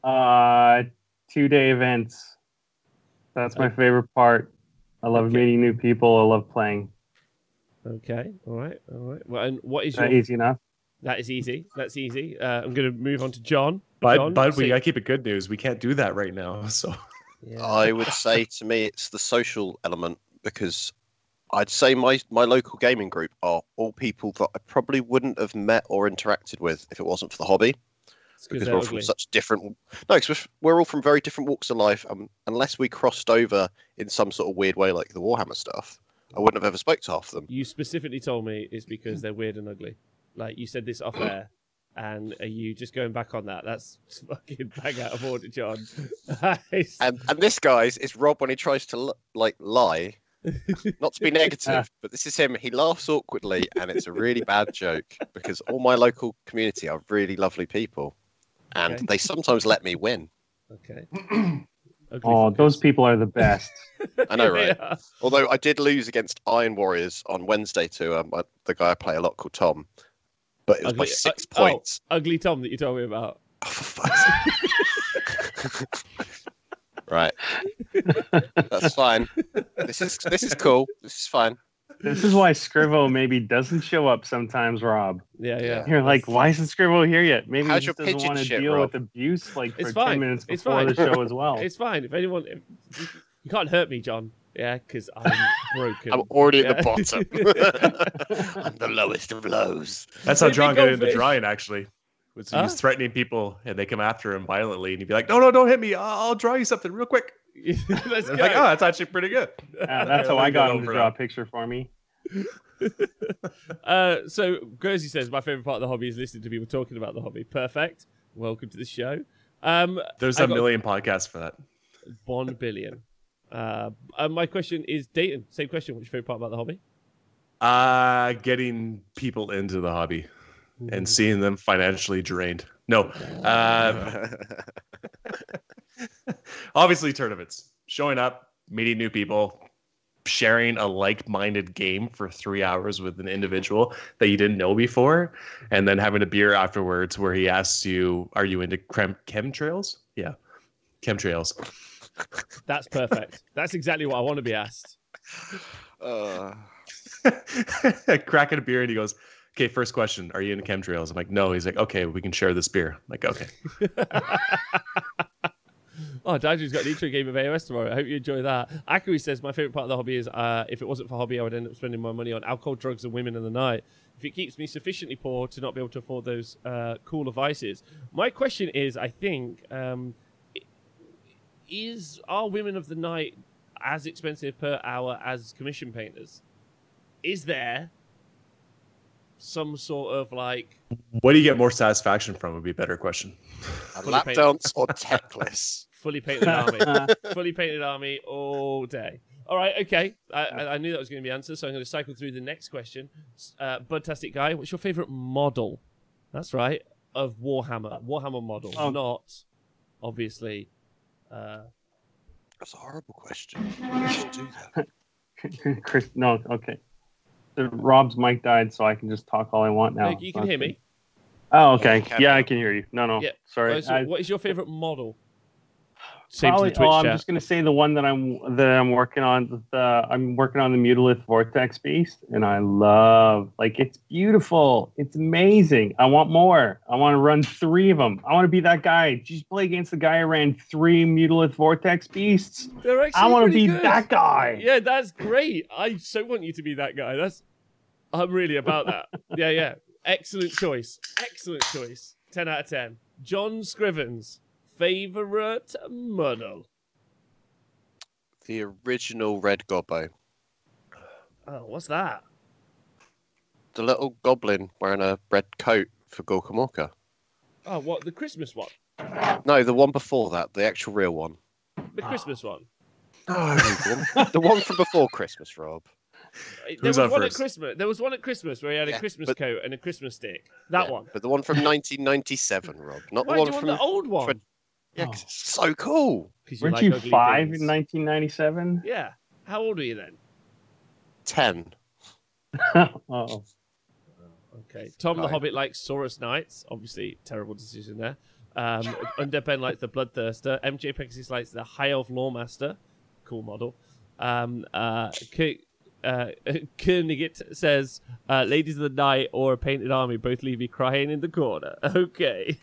2-day events. That's my favorite part. I love meeting new people. I love playing. Okay, all right. Well, and what is that easy enough? That is easy. That's easy. I'm going to move on to John. But we got to keep it good news. We can't do that right now. So I would say to me, it's the social element, because I'd say my local gaming group are all people that I probably wouldn't have met or interacted with if it wasn't for the hobby. Because we're all from such different. No, because we're all from very different walks of life. Unless we crossed over in some sort of weird way, like the Warhammer stuff, I wouldn't have ever spoke to half of them. You specifically told me it's because they're weird and ugly. Like, you said this off air, and are you just going back on that? That's fucking bang out of order, John. and this, guys, is Rob when he tries to lie. Not to be negative, but this is him. He laughs awkwardly, and it's a really bad joke, because all my local community are really lovely people, and they sometimes let me win. Okay. Those people are the best. I know, right? Although I did lose against Iron Warriors on Wednesday to the guy I play a lot called Tom, but it was by 6 points. Ugly Tom that you told me about. Oh, for fuck's sake. Right. That's fine. This is cool. This is fine. This is why Scrivo maybe doesn't show up sometimes, Rob. Yeah. You're like, why isn't Scrivo here yet? Maybe How's he just doesn't want to shit, deal Rob? with abuse for it's 10 minutes before the show as well. It's fine. If you can't hurt me, John. Yeah, because I'm broken. I'm already at the bottom. I'm the lowest of lows. That's how John got into drawing, actually. He's threatening people, and they come after him violently, and he'd be like, "No, don't hit me! I'll draw you something real quick." Let's go. Like, oh, that's actually pretty good. That's how I got him to draw a picture for me. So Gersey says my favorite part of the hobby is listening to people talking about the hobby. Perfect. Welcome to the show. There's a million podcasts for that. 1 billion. My question is, Dayton, same question. What's your favorite part about the hobby? Getting people into the hobby and seeing them financially drained. No. Obviously tournaments. Showing up, meeting new people, sharing a like-minded game for 3 hours with an individual that you didn't know before, and then having a beer afterwards where he asks you, are you into chemtrails? Yeah. Chemtrails. That's perfect. That's exactly what I want to be asked. Cracking a beer, and he goes, okay, first question, are you into chemtrails? I'm like, no. He's like, okay, we can share this beer. I'm like, okay. Daju's got an intro game of AOS tomorrow. I hope you enjoy that. Akui says, my favorite part of the hobby is if it wasn't for hobby, I would end up spending my money on alcohol, drugs, and women in the night. If it keeps me sufficiently poor to not be able to afford those cooler vices. My question is, I think, are women of the night as expensive per hour as commission painters? Is there some sort of like... What do you get more satisfaction from would be a better question. A lap dance or techless? Fully painted army. Fully painted army all day. All right, okay. I knew that was going to be answered, so I'm going to cycle through the next question. Budtastic guy, what's your favorite model? That's right, of Warhammer. Warhammer model, not, obviously... That's a horrible question. You should do that. Chris, no, okay. Rob's mic died, so I can just talk all I want now. You can hear me. Oh, okay. Yeah, I can hear you. No. Yeah. Sorry. What is your favorite model? I'm just gonna say the one that I'm working on. I'm working on the Mutalith Vortex Beast, and I love, it's beautiful. It's amazing. I want more. I want to run 3 of them. I want to be that guy. Just play against the guy who ran 3 Mutalith Vortex Beasts. I want to be that guy. Yeah, that's great. I so want you to be that guy. I'm really about that. Yeah. Excellent choice. 10 out of 10. John Scrivens. Favorite model? The original Red Gobbo. Oh, what's that? The little goblin wearing a red coat for Gorka Morka. Oh, what? The Christmas one? No, the one before that. The actual real one. The Christmas one? No, the one from before Christmas, Rob. There was one at Christmas where he had a Christmas coat and a Christmas stick. That one. But the one from 1997, Rob. Not Why the one do you from want the old one. Yeah, 'cause it's so cool. Weren't you 5 in 1997? Yeah. How old are you then? 10. Oh. Okay. Tom the Hobbit likes Saurus Knights. Obviously, terrible decision there. Underpen likes the Bloodthirster. MJ Pegasus likes the High Elf Lawmaster. Cool model. Kernigit says, Ladies of the Night or a Painted Army both leave me crying in the corner. Okay.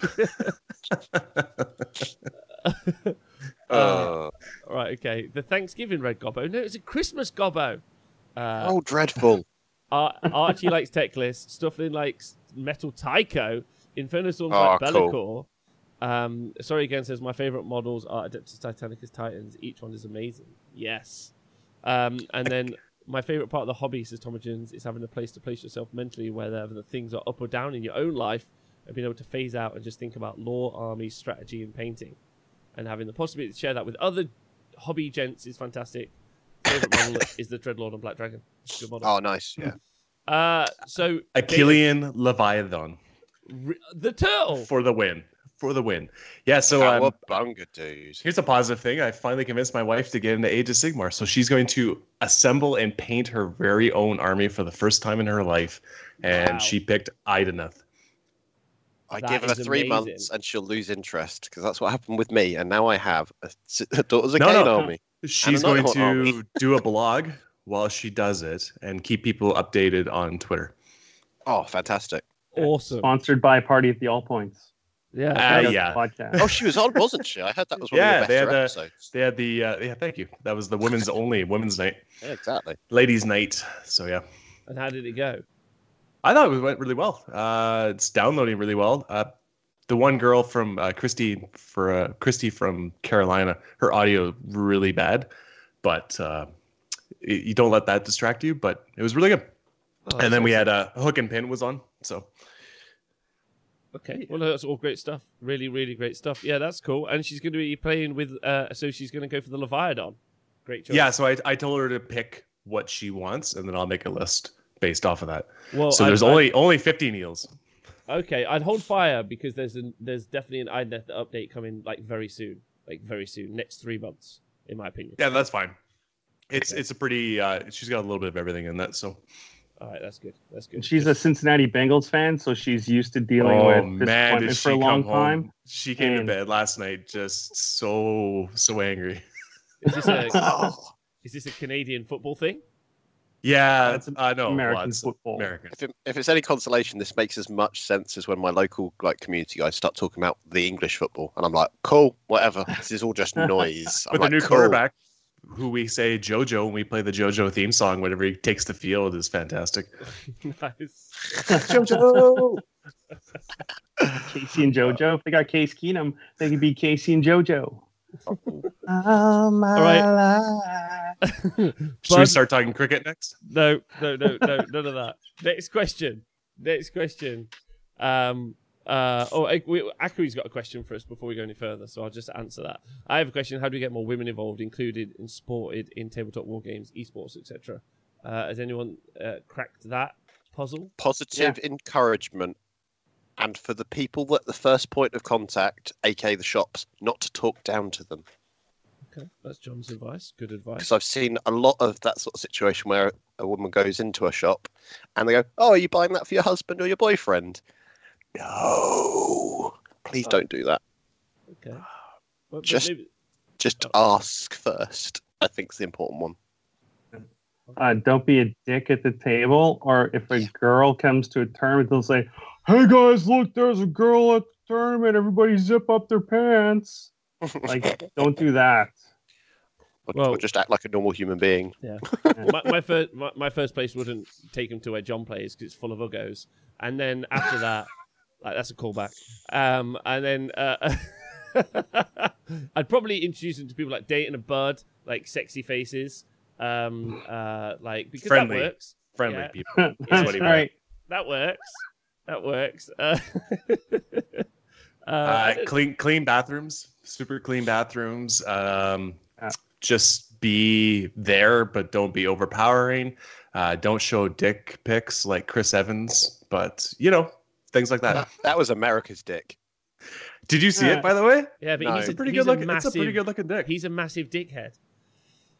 Right, okay. The Thanksgiving Red Gobbo. No, it's a Christmas Gobbo. Dreadful. Archie likes Techless. Stufflin likes Metal Tycho. Inferno Storms like Be'lakor. Sorry Again says, my favourite models are Adeptus Titanicus Titans. Each one is amazing. Yes. And then my favourite part of the hobby, says Tomagens, is having a place to place yourself mentally wherever the things are up or down in your own life and being able to phase out and just think about lore, army, strategy, and painting. And having the possibility to share that with other hobby gents is fantastic. Favourite model is the Dreadlord and Black Dragon. It's a good model. Oh, nice, yeah. So Achillean Leviathan. The turtle! For the win. Yeah, so bunga, dude. Here's a positive thing. I finally convinced my wife to get into Age of Sigmar, so she's going to assemble and paint her very own army for the first time in her life, and she picked Idoneth. I give her 3 months and she'll lose interest, because that's what happened with me, and now I have a Daughters of Khaine army. She's going to do a blog while she does it and keep people updated on Twitter. Oh, fantastic. Awesome. Sponsored by Party at the All Points. Yeah. Podcast. Oh, she was on, wasn't she? I heard that was one of your better episodes. They had the thank you. That was the women's night. Yeah, exactly. Ladies' night. So yeah. And how did it go? I thought it went really well. It's downloading really well. The one girl from Christy from Carolina, her audio really bad, but you don't let that distract you. But it was really good. Oh, and then we had Hook and Pin was on. So. Okay, well, that's all great stuff. Really, really great stuff. Yeah, that's cool. And she's going to be playing with, so she's going to go for the Leviathan. Great choice. Yeah, so I told her to pick what she wants, and then I'll make a list based off of that. Well, so there's only 50 Neils. Okay, I'd hold fire because there's definitely an Idoneth update coming very soon, next 3 months, in my opinion. Yeah, that's fine. It's a pretty. She's got a little bit of everything in that, so. All right, that's good. That's good. She's a Cincinnati Bengals fan, so she's used to dealing with disappointment for a long time. She came to bed last night just so angry. Is this a Canadian football thing? Yeah, no, American football. American. If it's any consolation, this makes as much sense as when my local community guys start talking about the English football, and I'm like, cool, whatever. This is all just noise. With a new quarterback, who we say JoJo when we play the JoJo theme song whenever he takes the field is fantastic. Nice. JoJo! Casey and JoJo. If they got Case Keenum, they could be Casey and JoJo. All right. Should we start talking cricket next? No, none of that. Next question. Akui's got a question for us before we go any further, so I'll just answer that. I have a question: how do we get more women involved, included and supported in tabletop war games, esports, etc.? Has anyone cracked that puzzle? Positive encouragement, and for the people at the first point of contact, aka the shops, not to talk down to them. Okay, that's John's advice. Good advice. Because I've seen a lot of that sort of situation where a woman goes into a shop and they go, "Oh, are you buying that for your husband or your boyfriend?" No, please don't do that. Okay. Well, just ask first. I think it's the important one. Don't be a dick at the table, or if a girl comes to a tournament, they'll say, "Hey guys, look, there's a girl at the tournament. Everybody zip up their pants." Don't do that. Or just act like a normal human being. Yeah. my first place wouldn't take him to where John plays because it's full of uggos, and then after that. That's a callback. And then I'd probably introduce them to people like Dating a Bud, like sexy faces, because friendly, that works. Friendly people. Right. That works. Clean bathrooms, super clean bathrooms. Just be there, but don't be overpowering. Don't show dick pics like Chris Evans, but things like that. That was America's dick. Did you see it, by the way? Yeah, but it's a pretty good looking. It's a pretty good looking dick. He's a massive dickhead.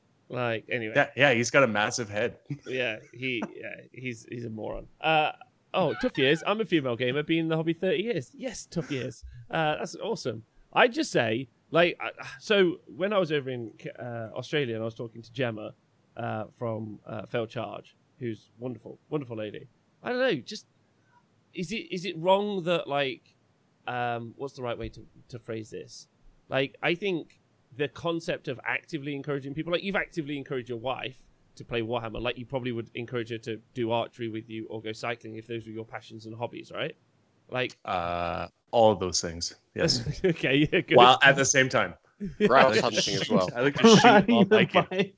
Anyway. Yeah, he's got a massive head. he's a moron. Oh, tough years. I'm a female gamer, been in the hobby 30 years. Yes, tough years. That's awesome. I just say, like, so when I was over in Australia and I was talking to Gemma from Fail Charge, who's wonderful, wonderful lady. I don't know, just is it wrong that, like, what's the right way to phrase this? Like, I think the concept of actively encouraging people, like you've actively encouraged your wife to play Warhammer, like you probably would encourage her to do archery with you or go cycling if those were your passions and hobbies, right? Like all of those things. Yes. Okay, yeah, good. While at the same time. Grouse hunting as well. I like to shoot while biking.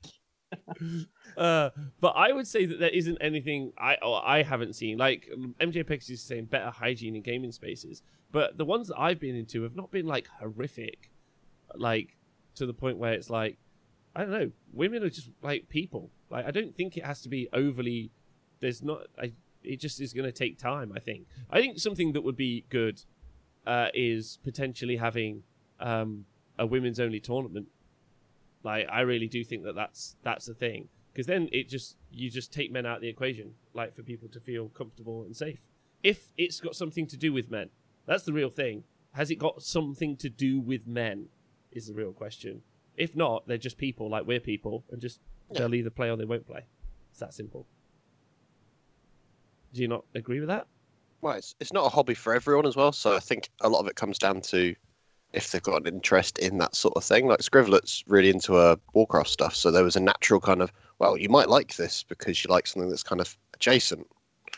But I would say that there isn't anything I haven't seen. Like MJ Pex is saying, better hygiene in gaming spaces, but the ones that I've been into have not been like horrific, like to the point where it's like, I don't know, women are just like people. Like I don't think it has to be overly. There's not. It just is going to take time. I think something that would be good is potentially having a women's only tournament. Like I really do think that's a thing, because then you just take men out of the equation, like for people to feel comfortable and safe. If it's got something to do with men, that's the real thing. Has it got something to do with men? Is the real question. If not, they're just people, like we're people, and just they'll either play or they won't play. It's that simple. Do you not agree with that? Well, it's not a hobby for everyone as well, so I think a lot of it comes down to if they've got an interest in that sort of thing. Like Scrivlet's really into Warcraft stuff, so there was a natural kind of, well, you might like this because you like something that's kind of adjacent.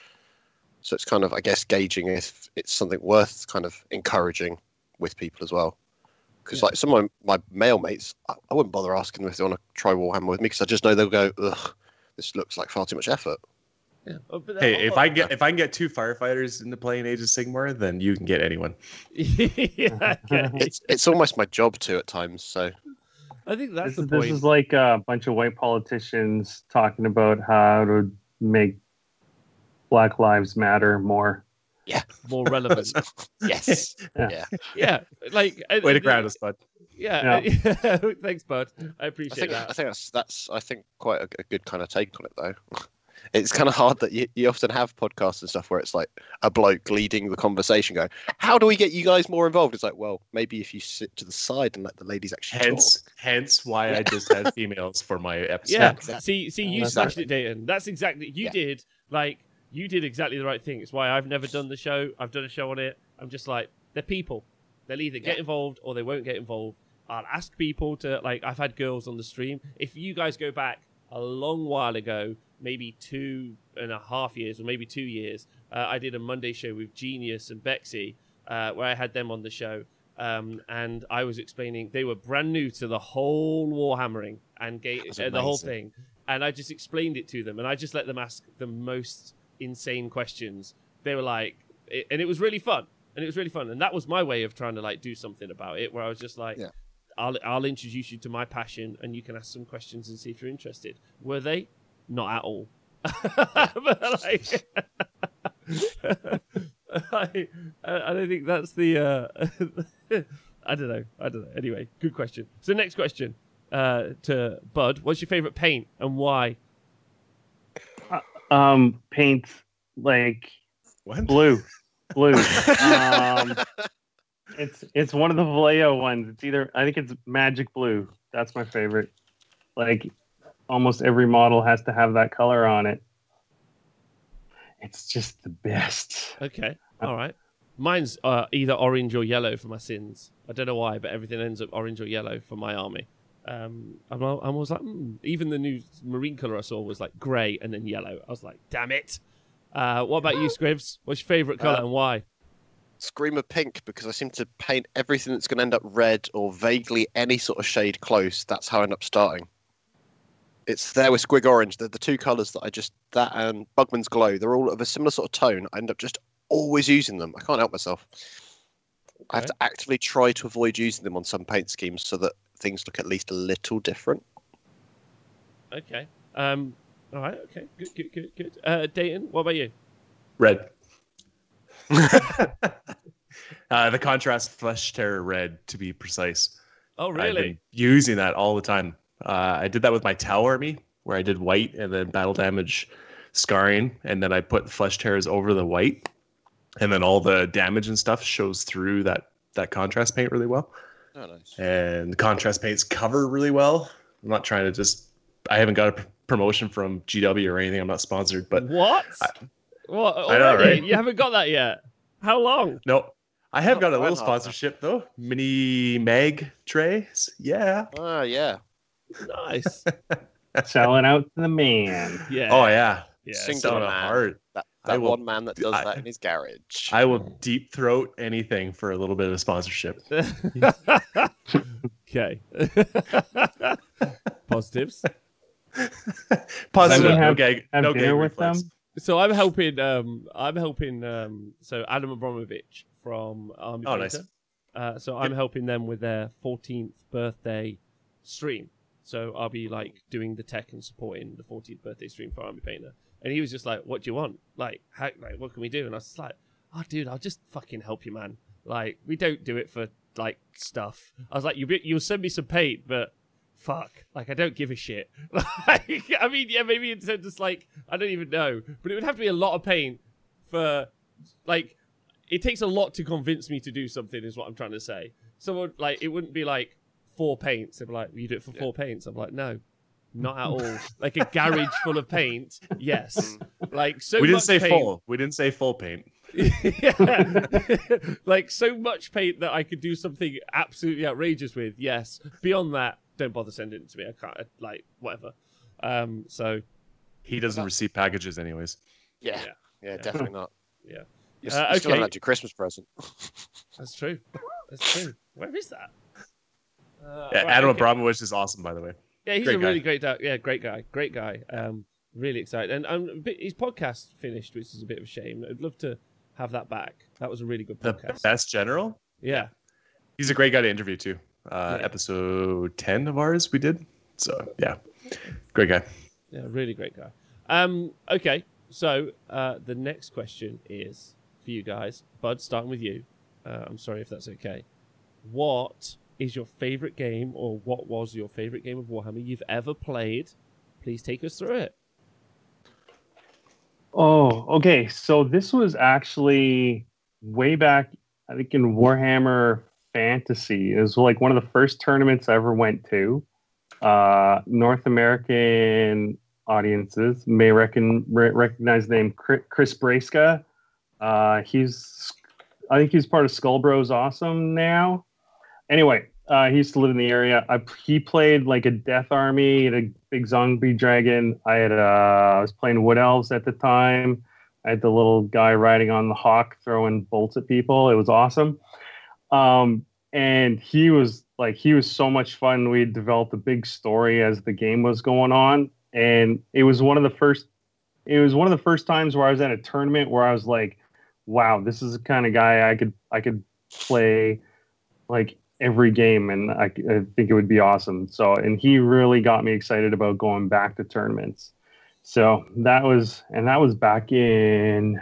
So it's kind of, I guess, gauging if it's something worth kind of encouraging with people as well. Because like some of my male mates, I wouldn't bother asking them if they want to try Warhammer with me, because I just know they'll go, ugh, this looks like far too much effort. Yeah. Oh, hey, if I can get 2 firefighters into playing Age of Sigmar, then you can get anyone. Yeah, okay. It's almost my job too at times. So I think that's the point. This is like a bunch of white politicians talking about how to make Black Lives Matter more relevant. Yes. Yeah. Like way to ground us, bud. Yeah. Thanks, bud. I appreciate that. I think that's quite a good kind of take on it, though. It's kind of hard that you often have podcasts and stuff where it's like a bloke leading the conversation going, how do we get you guys more involved? It's like, well, maybe if you sit to the side and let the ladies actually talk. Hence why I just had females for my episode. Yeah, exactly. See, you smashed it, Dayton. That's exactly, you did exactly the right thing. It's why I've never done the show. I've done a show on it. I'm just like, they're people. They'll either get involved or they won't get involved. I'll ask people to, like, I've had girls on the stream. If you guys go back a long while ago, maybe 2.5 years or maybe 2 years, I did a Monday show with Genius and Bexy, where I had them on the show, and I was explaining they were brand new to the whole Warhammering and the whole thing, and I just explained it to them, and I just let them ask the most insane questions. They were like, and it was really fun, and that was my way of trying to like do something about it, where I was just like, I'll introduce you to my passion, and you can ask some questions and see if you're interested. Were they? Not at all. But like, I don't think that's the. I don't know. Anyway, good question. So next question to Bud: what's your favorite paint and why? Paint like what? Blue. It's one of the Vallejo ones. It's either, I think it's Magic Blue. That's my favorite. Like almost every model has to have that color on it. It's just the best. Okay, all right. Mine's either orange or yellow for my sins. I don't know why, but everything ends up orange or yellow for my army. I was like, even the new marine color I saw was like grey and then yellow. I was like, damn it. What about you, Scrivs? What's your favourite colour and why? Screamer pink, because I seem to paint everything that's going to end up red or vaguely any sort of shade close. That's how I end up starting. It's there with Squig Orange. They're the two colours that and Bugman's Glow. They're all of a similar sort of tone. I end up just always using them. I can't help myself. Okay. I have to actively try to avoid using them on some paint schemes so that things look at least a little different. Okay. All right. Okay. Good. Dayton, what about you? Red. The contrast Flesh Terror red, to be precise. Oh, really? I've been using that all the time. I did that with my Tau army, where I did white and then battle damage scarring, and then I put flesh tears over the white, and then all the damage and stuff shows through that contrast paint really well. Oh, nice. And the contrast paints cover really well. I'm not trying to just. I haven't got a promotion from GW or anything. I'm not sponsored, but what? What? I know, right? You haven't got that yet. How long? No, I have got a little Reinhardt. sponsorship though. Mini mag trays. Yeah. Ah, yeah. Nice. Selling out to the man. Yeah. Oh yeah. Yeah. Single Selling it man. hard. That I will- one man that does that in his garage. I will deep throat anything for a little bit of sponsorship. Okay. Positives. Positive. Have- Okay. have No dinner gag with reflex. them? So I'm helping. So Adam Abramovich from Army Oh, Painter. nice. So I'm helping them with their 14th birthday stream. So I'll be like doing the tech and supporting the 14th birthday stream for Army Painter. And he was just like, "What do you want? Like, what can we do?" And I was just like, "Oh, dude, I'll just fucking help you, man. Like, we don't do it for like stuff." I was like, "You'll send me some paint, but fuck, like I don't give a shit." Like, I mean, yeah, maybe it's just like I don't even know, but it would have to be a lot of paint for like. It takes a lot to convince me to do something, is what I'm trying to say. Someone like it wouldn't be like 4 paints. They'd be like, "You do it for 4 paints." I'm like, "No, not at all." Like a garage full of paint, yes. Like so. We didn't much say paint. full. We didn't say full paint. Yeah. Like so much paint that I could do something absolutely outrageous with. Yes. Beyond that, don't bother sending it to me. I can't. Like whatever. So He doesn't receive packages anyways. Yeah. Yeah. Definitely not. Yeah. You still Okay. haven't had your Christmas present. That's true. That's true. Where is that? Yeah, right, Adam okay. Abramovich is awesome, by the way. Yeah, he's Great a really guy. great guy. Yeah, great guy. Really excited. And his podcast finished, which is a bit of a shame. I'd love to have that back. That was a really good The podcast. best general. Yeah. He's a great guy to interview too. Yeah. Episode 10 of ours we did. So yeah, great guy. Yeah, really great guy. Okay, so the next question is for you guys. Bud, starting with you. I'm sorry if that's okay. What is your favorite game, or what was your favorite game of Warhammer you've ever played? Please take us through it. Oh, okay. So this was actually way back, I think, in Warhammer Fantasy. It was like one of the first tournaments I ever went to. North American audiences may recognize the name Chris Braska. I think he's part of Skullbros Awesome now. Anyway, he used to live in the area. He played like a Death Army and a big zombie dragon. I was playing Wood Elves at the time. I had the little guy riding on the hawk throwing bolts at people. It was awesome. And he was so much fun. We had developed a big story as the game was going on. And it was one of the first times where I was at a tournament where I was like, wow, this is the kind of guy I could play like every game, and I think it would be awesome. So, and he really got me excited about going back to tournaments. So that was back in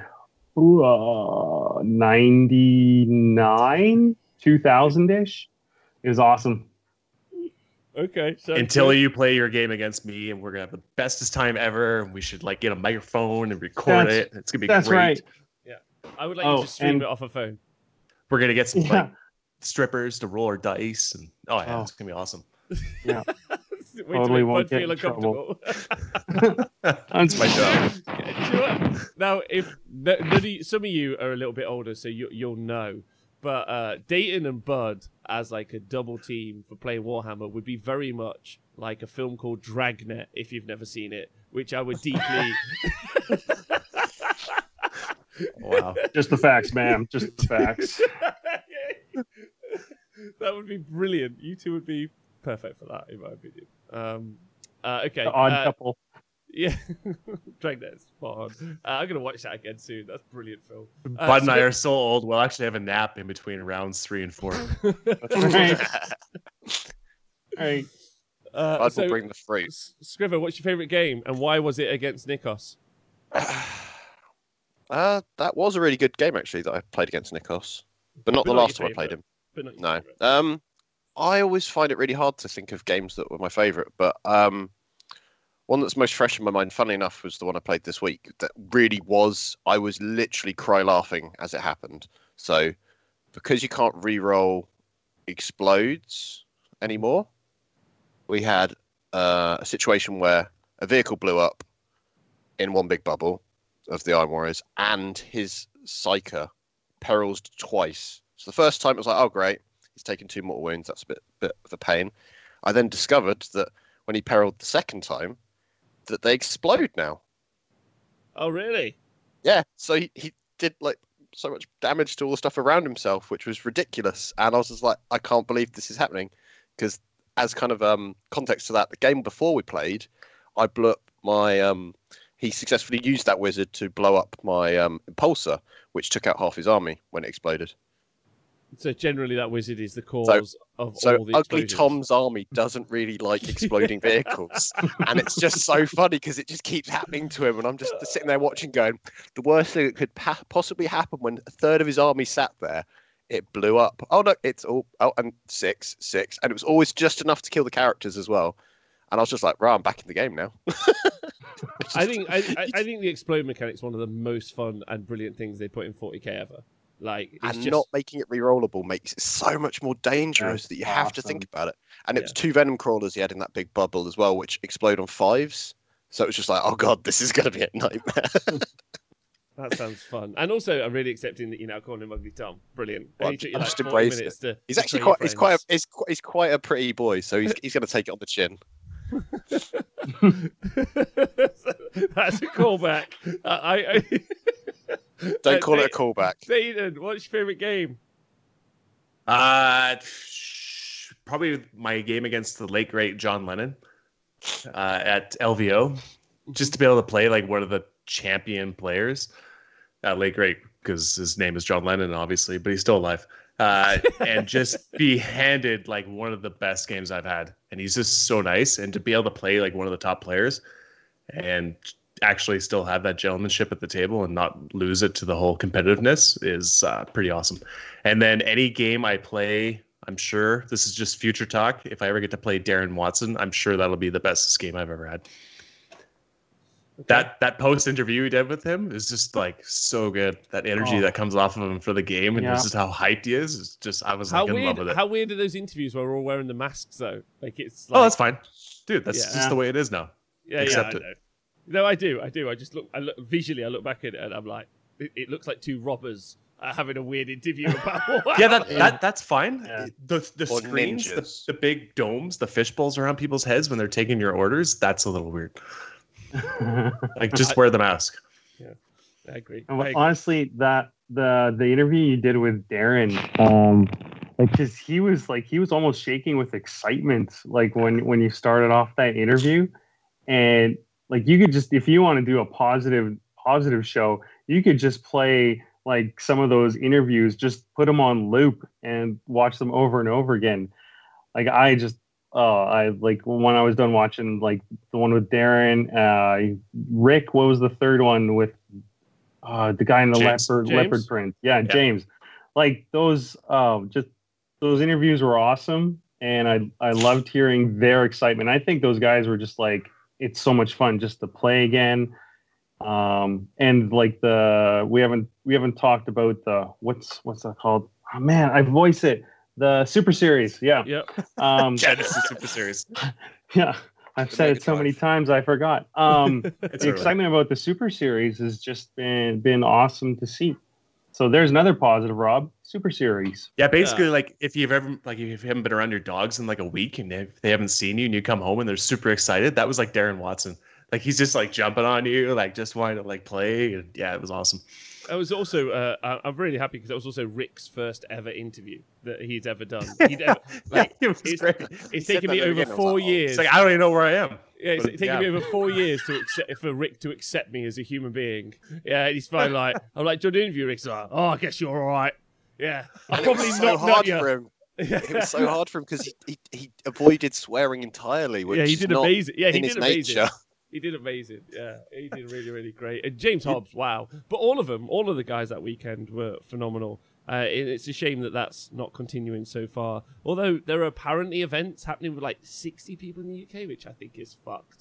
99, 2000-ish. It was awesome. Okay. So Until you play your game against me, and we're gonna have the bestest time ever. We should like get a microphone and record it. It's gonna be That's great. right. I would like you to stream it off a phone. We're gonna get some Yeah. like, strippers to roll our dice, and it's gonna be awesome. Yeah. Wait Totally till won't Bud get feel in trouble. uncomfortable. That's my job. Sure. Now, if some of you are a little bit older, so you'll know, but Dayton and Bud as like a double team for playing Warhammer would be very much like a film called Dragnet, if you've never seen it, which I would deeply. Wow. Just the facts, ma'am. Just the facts. That would be brilliant. You two would be perfect for that, in my opinion. Okay. The odd couple. Yeah, Dragnet, spot on. I'm gonna watch that again soon. That's a brilliant film. Bud and I are so old. We'll actually have a nap in between rounds 3 and 4. Right. All right. Bud will bring the fruit. Scriver, what's your favorite game, and why was it against Nikos? That was a really good game actually that I played against Nikos, but not But the not last your time I played him. But not your No. favourite. I always find it really hard to think of games that were my favourite, but One that's most fresh in my mind, funnily enough, was the one I played this week. That really was, I was literally cry laughing as it happened. So, because you can't re-roll explodes anymore, we had a situation where a vehicle blew up in one big bubble of the Iron Warriors, and his Psyker perils twice. So the first time it was like, oh great, he's taken 2 mortal wounds, that's a bit of a pain. I then discovered that when he perilled the second time, that they explode now. Oh really? Yeah, so he did like so much damage to all the stuff around himself, which was ridiculous. And I was just like, I can't believe this is happening. Because as kind of context to that, the game before we played, I blew up my... he successfully used that wizard to blow up my impulsor, which took out half his army when it exploded. So generally that wizard is the cause of all the explosions. So Ugly explosions. Tom's army doesn't really like exploding vehicles. And it's just so funny because it just keeps happening to him. And I'm just sitting there watching going, the worst thing that could possibly happen when a third of his army sat there, it blew up. Oh, no, it's all... Oh, and 6. And it was always just enough to kill the characters as well. And I was just like, right, I'm back in the game now. I think the explode mechanic's one of the most fun and brilliant things they put in 40k ever. Like, and not making it rerollable makes it so much more dangerous that you have to think about it. And it was 2 venom crawlers he had in that big bubble as well, which explode on 5s. So it was just like, oh god, this is going to be a nightmare. That sounds fun. And also, I'm really accepting that you now call him Ugly Tom. Brilliant. Well, I just embrace it. He's actually quite a pretty boy, so he's going to take it on the chin. That's a callback. Don't call it a callback. Dayton, what's your favourite game? Probably my game against the late great John Lennon at LVO, just to be able to play like one of the champion players. Late great because his name is John Lennon, obviously, but he's still alive. And just be handed like one of the best games I've had. And he's just so nice. And to be able to play like one of the top players and actually still have that gentlemanship at the table and not lose it to the whole competitiveness is pretty awesome. And then any game I play, I'm sure this is just future talk. If I ever get to play Darren Watson, I'm sure that'll be the best game I've ever had. Okay. That post interview we did with him is just like so good. That energy that comes off of him for the game and just how hyped he is just I was like in love with it. How weird are those interviews where we're all wearing the masks though? Like it's like, that's fine. Dude, that's just the way it is now. Yeah, Accept I it. know. No, I do. I just look visually I look back at it and I'm like it looks like 2 robbers having a weird interview about that's fine. Yeah. The screens, the big domes, the fish bowls around people's heads when they're taking your orders, that's a little weird. Like just wear the mask. Yeah, I agree. Honestly, that the interview you did with Darren, like because he was almost shaking with excitement, like when you started off that interview, and like you could just, if you want to do a positive show, you could just play like some of those interviews, just put them on loop and watch them over and over again. Like I like when I was done watching like the one with Darren, Rick, what was the third one with the guy in the leopard print? Yeah, James. Like those those interviews were awesome, and I loved hearing their excitement. I think those guys were just like, it's so much fun just to play again. And like we haven't talked about the what's that called? Oh man, I voice it. The Super Series, yeah. Yep. Genesis Super Series. Yeah, I've said it so many times I forgot. The excitement about the Super Series has just been awesome to see. So there's another positive, Rob. Super Series. Yeah, basically, like if you haven't been around your dogs in like a week and if they haven't seen you and you come home and they're super excited, that was like Darren Watson. Like he's just like jumping on you, like just wanting to like play, and yeah, it was awesome. I was also I'm really happy because that was also Rick's first ever interview that he's ever done. It's taken me over 4 years. It's like I don't even know where I am. Yeah, it's taken me over 4 years for Rick to accept me as a human being. Yeah, he's fine. Like I'm like, do you want to interview? Rick's like, oh, I guess you're all right. Yeah, I'm probably not hard for him. It was so hard for him because he avoided swearing entirely. Which he did amazing. Yeah, he did amazing. Nature. He did amazing. Yeah, he did really, really great. And James Hobbs, wow. But all of the guys that weekend were phenomenal. It's a shame that that's not continuing so far. Although there are apparently events happening with like 60 people in the UK, which I think is fucked.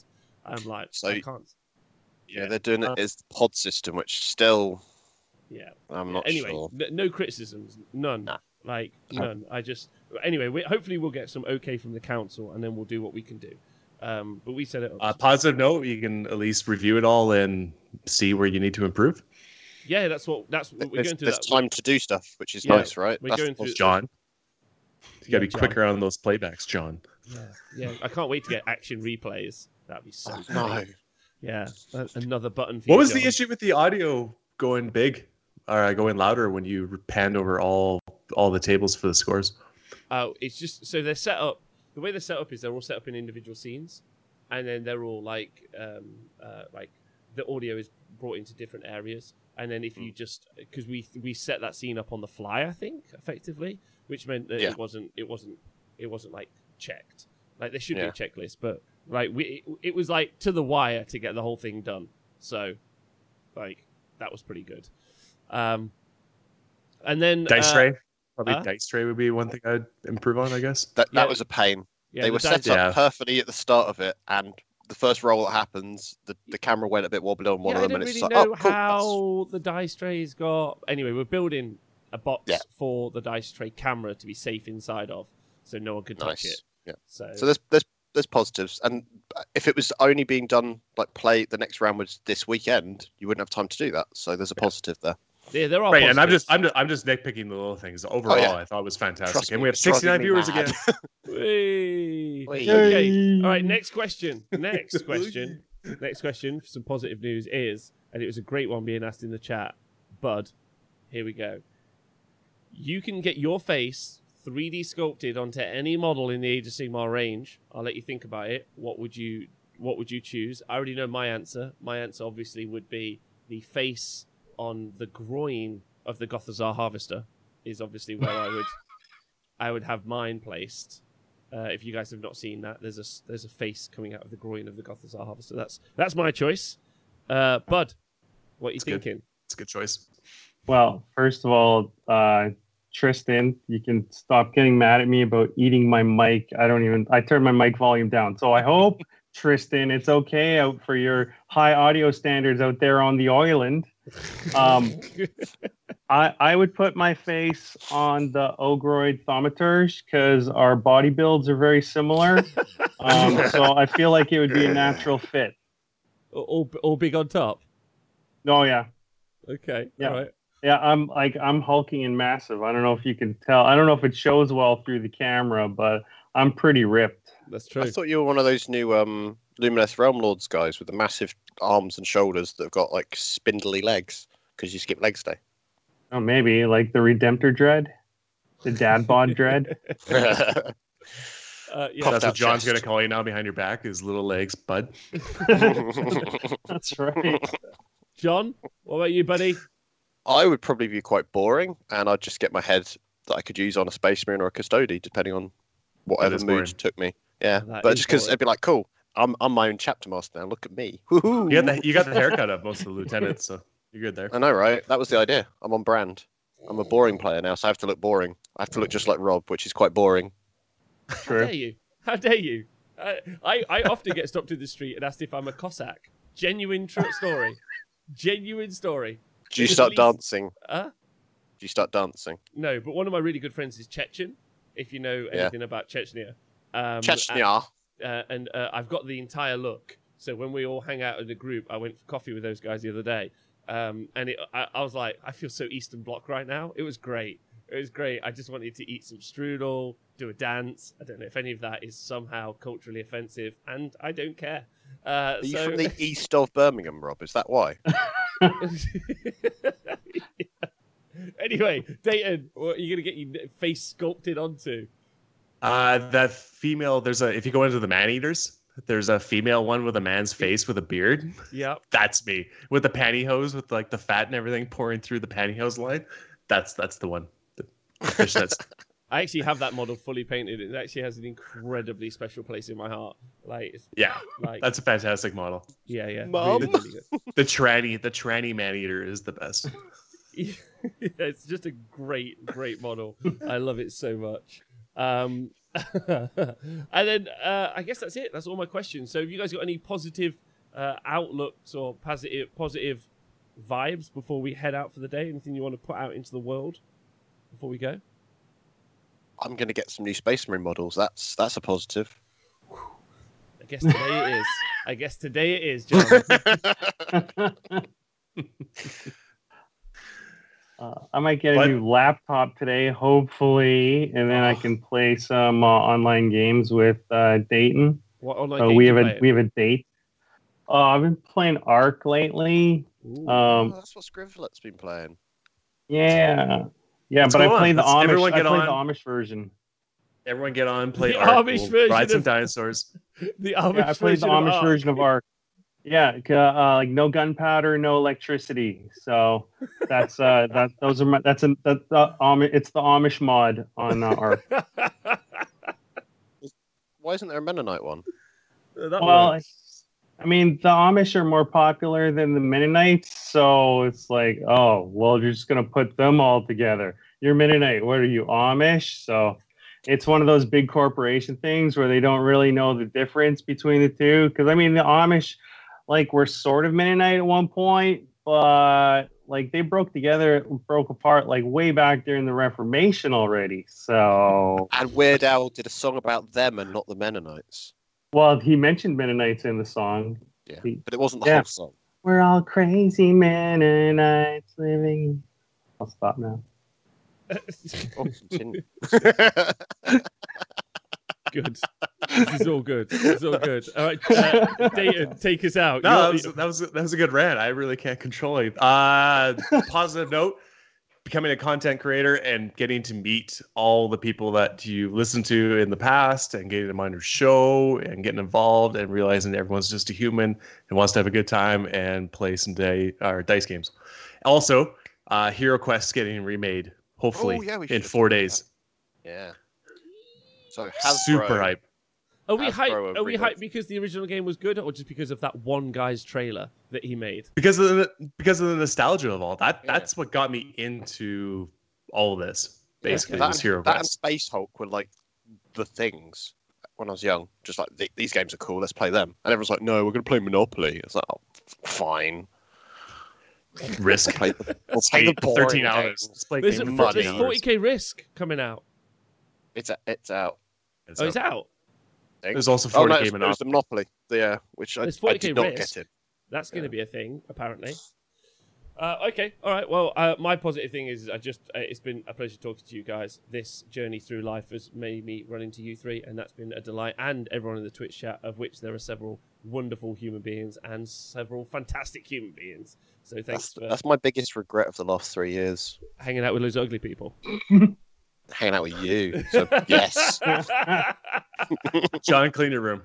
I'm like, So, I can't. Yeah, they're doing it as the pod system, which still, I'm not anyway, sure. No criticisms, none. Nah. Like none. Anyway, hopefully we'll get some okay from the council, and then we'll do what we can do. But we set it up. Positive note: you can at least review it all and see where you need to improve. Yeah, that's what we're going through. There's time to do stuff, which is nice, right? We're going through John. You got to be quicker on those playbacks, John. Yeah. I can't wait to get action replays. That'd be so good. No. Yeah, another button. For What you, was John. the issue with the audio going big or going louder when you panned over all the tables for the scores? Oh, it's just so they're set up. The way they're set up is they're all set up in individual scenes, and then they're all like the audio is brought into different areas. And then if you just because we set that scene up on the fly, I think effectively, which meant that it wasn't like checked. Like there should be a checklist, but like it was like to the wire to get the whole thing done. So like that was pretty good. And then dice tray. Probably dice tray would be one thing I'd improve on, I guess. That was a pain. Yeah, they were set up perfectly at the start of it, and the first roll that happens, the camera went a bit wobbly on one of them, and it's really like, know cool, how the dice trays got. Anyway, we're building a box for the dice tray camera to be safe inside of, so no one could touch it. Yeah. So there's positives, and if it was only being done like the next round was this weekend, you wouldn't have time to do that. So there's a positive there. Yeah, there are right, positives. and I'm just nitpicking the little things. Overall, I thought it was fantastic, and we have 69 viewers again. Okay, all right. Next question. Next question for some positive news is, and it was a great one being asked in the chat. Bud, here we go. You can get your face 3D sculpted onto any model in the Age of Sigmar range. I'll let you think about it. What would you choose? I already know my answer. My answer obviously would be the face on the groin of the Gothazar Harvester is obviously where I would have mine placed. If you guys have not seen that, there's a face coming out of the groin of the Gothazar Harvester. That's my choice. Bud, what are you thinking? It's a good choice. Well, first of all, Tristan, you can stop getting mad at me about eating my mic. I turned my mic volume down. So I hope, Tristan, it's okay out for your high audio standards out there on the island. I would put my face on the Ogroid Thaumaturge because our body builds are very similar. So I feel like it would be a natural fit. All big on top? Oh, yeah. Okay. Yeah. All right. Yeah, I'm hulking and massive. I don't know if you can tell. I don't know if it shows well through the camera, but I'm pretty ripped. That's true. I thought you were one of those new Lumineth Realm Lords guys with the massive arms and shoulders that have got like spindly legs because you skip legs day. Oh, maybe like the Redemptor Dread, the Dad Bod Dread. Yeah. That's what John's going to call you now behind your back, is little legs, Bud. That's right. John, what about you, buddy? I would probably be quite boring, and I'd just get my head that I could use on a Space Marine or a Custody, depending on whatever mood took me. Yeah, but just because it'd be like, cool, I'm my own chapter master now. Look at me. Woo-hoo. You got the haircut of most of the lieutenants, so you're good there. I know, right? That was the idea. I'm on brand. I'm a boring player now, so I have to look boring. I have to look just like Rob, which is quite boring. True. How dare you? I often get stopped in the street and asked if I'm a Cossack. Genuine story. Genuine story. Do you start dancing? Huh? Do you start dancing? No, but one of my really good friends is Chechen, if you know anything about Chechnya. Chechnya. And I've got the entire look. So when we all hang out in a group, I went for coffee with those guys the other day. And I was like, I feel so Eastern Bloc right now. It was great. It was great. I just wanted to eat some strudel, do a dance. I don't know if any of that is somehow culturally offensive, and I don't care. Are you from the east of Birmingham, Rob? Is that why? Anyway, Dayton, what are you going to get your face sculpted onto? That female, if you go into the man-eaters, there's a female one with a man's face with a beard. Yeah. That's me. With the pantyhose, with like the fat and everything pouring through the pantyhose line. That's the one. I actually have that model fully painted. It actually has an incredibly special place in my heart. That's a fantastic model. Yeah. Mom? Really good. The tranny man-eater is the best. Yeah, it's just a great model. I love it so much. And then I guess that's it. That's all my questions. So have you guys got any positive outlooks or positive vibes before we head out for the day? Anything you want to put out into the world before we go? I'm going to get some new Space Marine models. That's a positive. I guess today it is. I guess today it is, John. I might get a new laptop today, hopefully, and then I can play some online games with Dayton. What online we have a date. I've been playing Ark lately. That's what Scrivlet's been playing. Yeah, but I played the Amish. I played the Amish version. Everyone get on, play the Ark. Amish version ride some dinosaurs. The Amish I played the Amish version of Ark. Yeah, like no gunpowder, no electricity. So that's it's the Amish mod on Ark. Why isn't there a Mennonite one? I mean, the Amish are more popular than the Mennonites, so it's like, oh, well, you're just gonna put them all together. You're Mennonite. What are you, Amish? So it's one of those big corporation things where they don't really know the difference between the two. Because I mean, the Amish, like, were sort of Mennonite at one point, but like they broke apart like way back during the Reformation already. So and Weird Al did a song about them and not the Mennonites. Well, he mentioned Mennonites in the song. Yeah, but it wasn't the whole song. We're all crazy Mennonites living. I'll stop now. Continue. Good. This is all good. It's all good. All right, Dayton, take us out. No, that was a good rant. I really can't control it. Positive note: becoming a content creator and getting to meet all the people that you listened to in the past, and getting them on your show and getting involved, and realizing that everyone's just a human and wants to have a good time and play some dice games. Also, Hero Quest getting remade. Hopefully in 4 days. Yeah. So Hasbro, super hype. Are we hyped because the original game was good, or just because of that one guy's trailer that he made? Because of the nostalgia of all that. That's what got me into all of this. Basically, was Hero Quest. That and Space Hulk were like the things when I was young. Just like these games are cool. Let's play them. And everyone's like, "No, we're going to play Monopoly." It's like, "Oh, fine." Risk. We'll play the 13 hours. There's 40k Risk coming out. It's out. It's out. There's also 40k Monopoly. There's the Monopoly, which I did not get in. That's going to be a thing, apparently. Okay, all right. Well, my positive thing is it's been a pleasure talking to you guys. This journey through life has made me run into you three, and that's been a delight. And everyone in the Twitch chat, of which there are several wonderful human beings and several fantastic human beings. So that's my biggest regret of the last 3 years. Hanging out with those ugly people. Hanging out with you. So, yes. John, clean your room.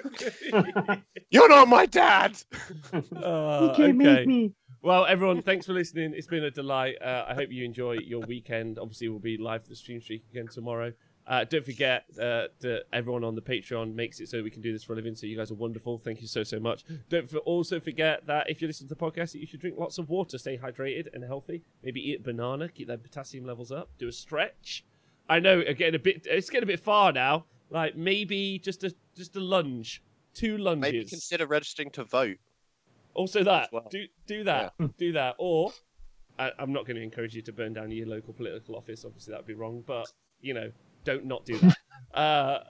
You're not my dad. You can't make me. Well, everyone, thanks for listening. It's been a delight. I hope you enjoy your weekend. Obviously, we'll be live for the stream streak again tomorrow. Don't forget that everyone on the Patreon makes it so we can do this for a living. So you guys are wonderful. Thank you so much. Don't also forget that if you listen to the podcast, that you should drink lots of water, stay hydrated and healthy. Maybe eat a banana, keep their potassium levels up. Do a stretch. I know it's getting a bit far now. Like maybe just a lunge, 2 lunges. Maybe consider registering to vote. Also that do that, do that. Or I'm not going to encourage you to burn down your local political office. Obviously, that would be wrong. But don't not do that.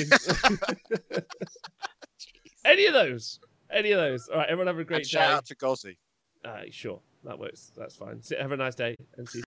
Any of those. All right, everyone have a great day. Shout out to Gozzy. Sure, that works. That's fine. Have a nice day and see you.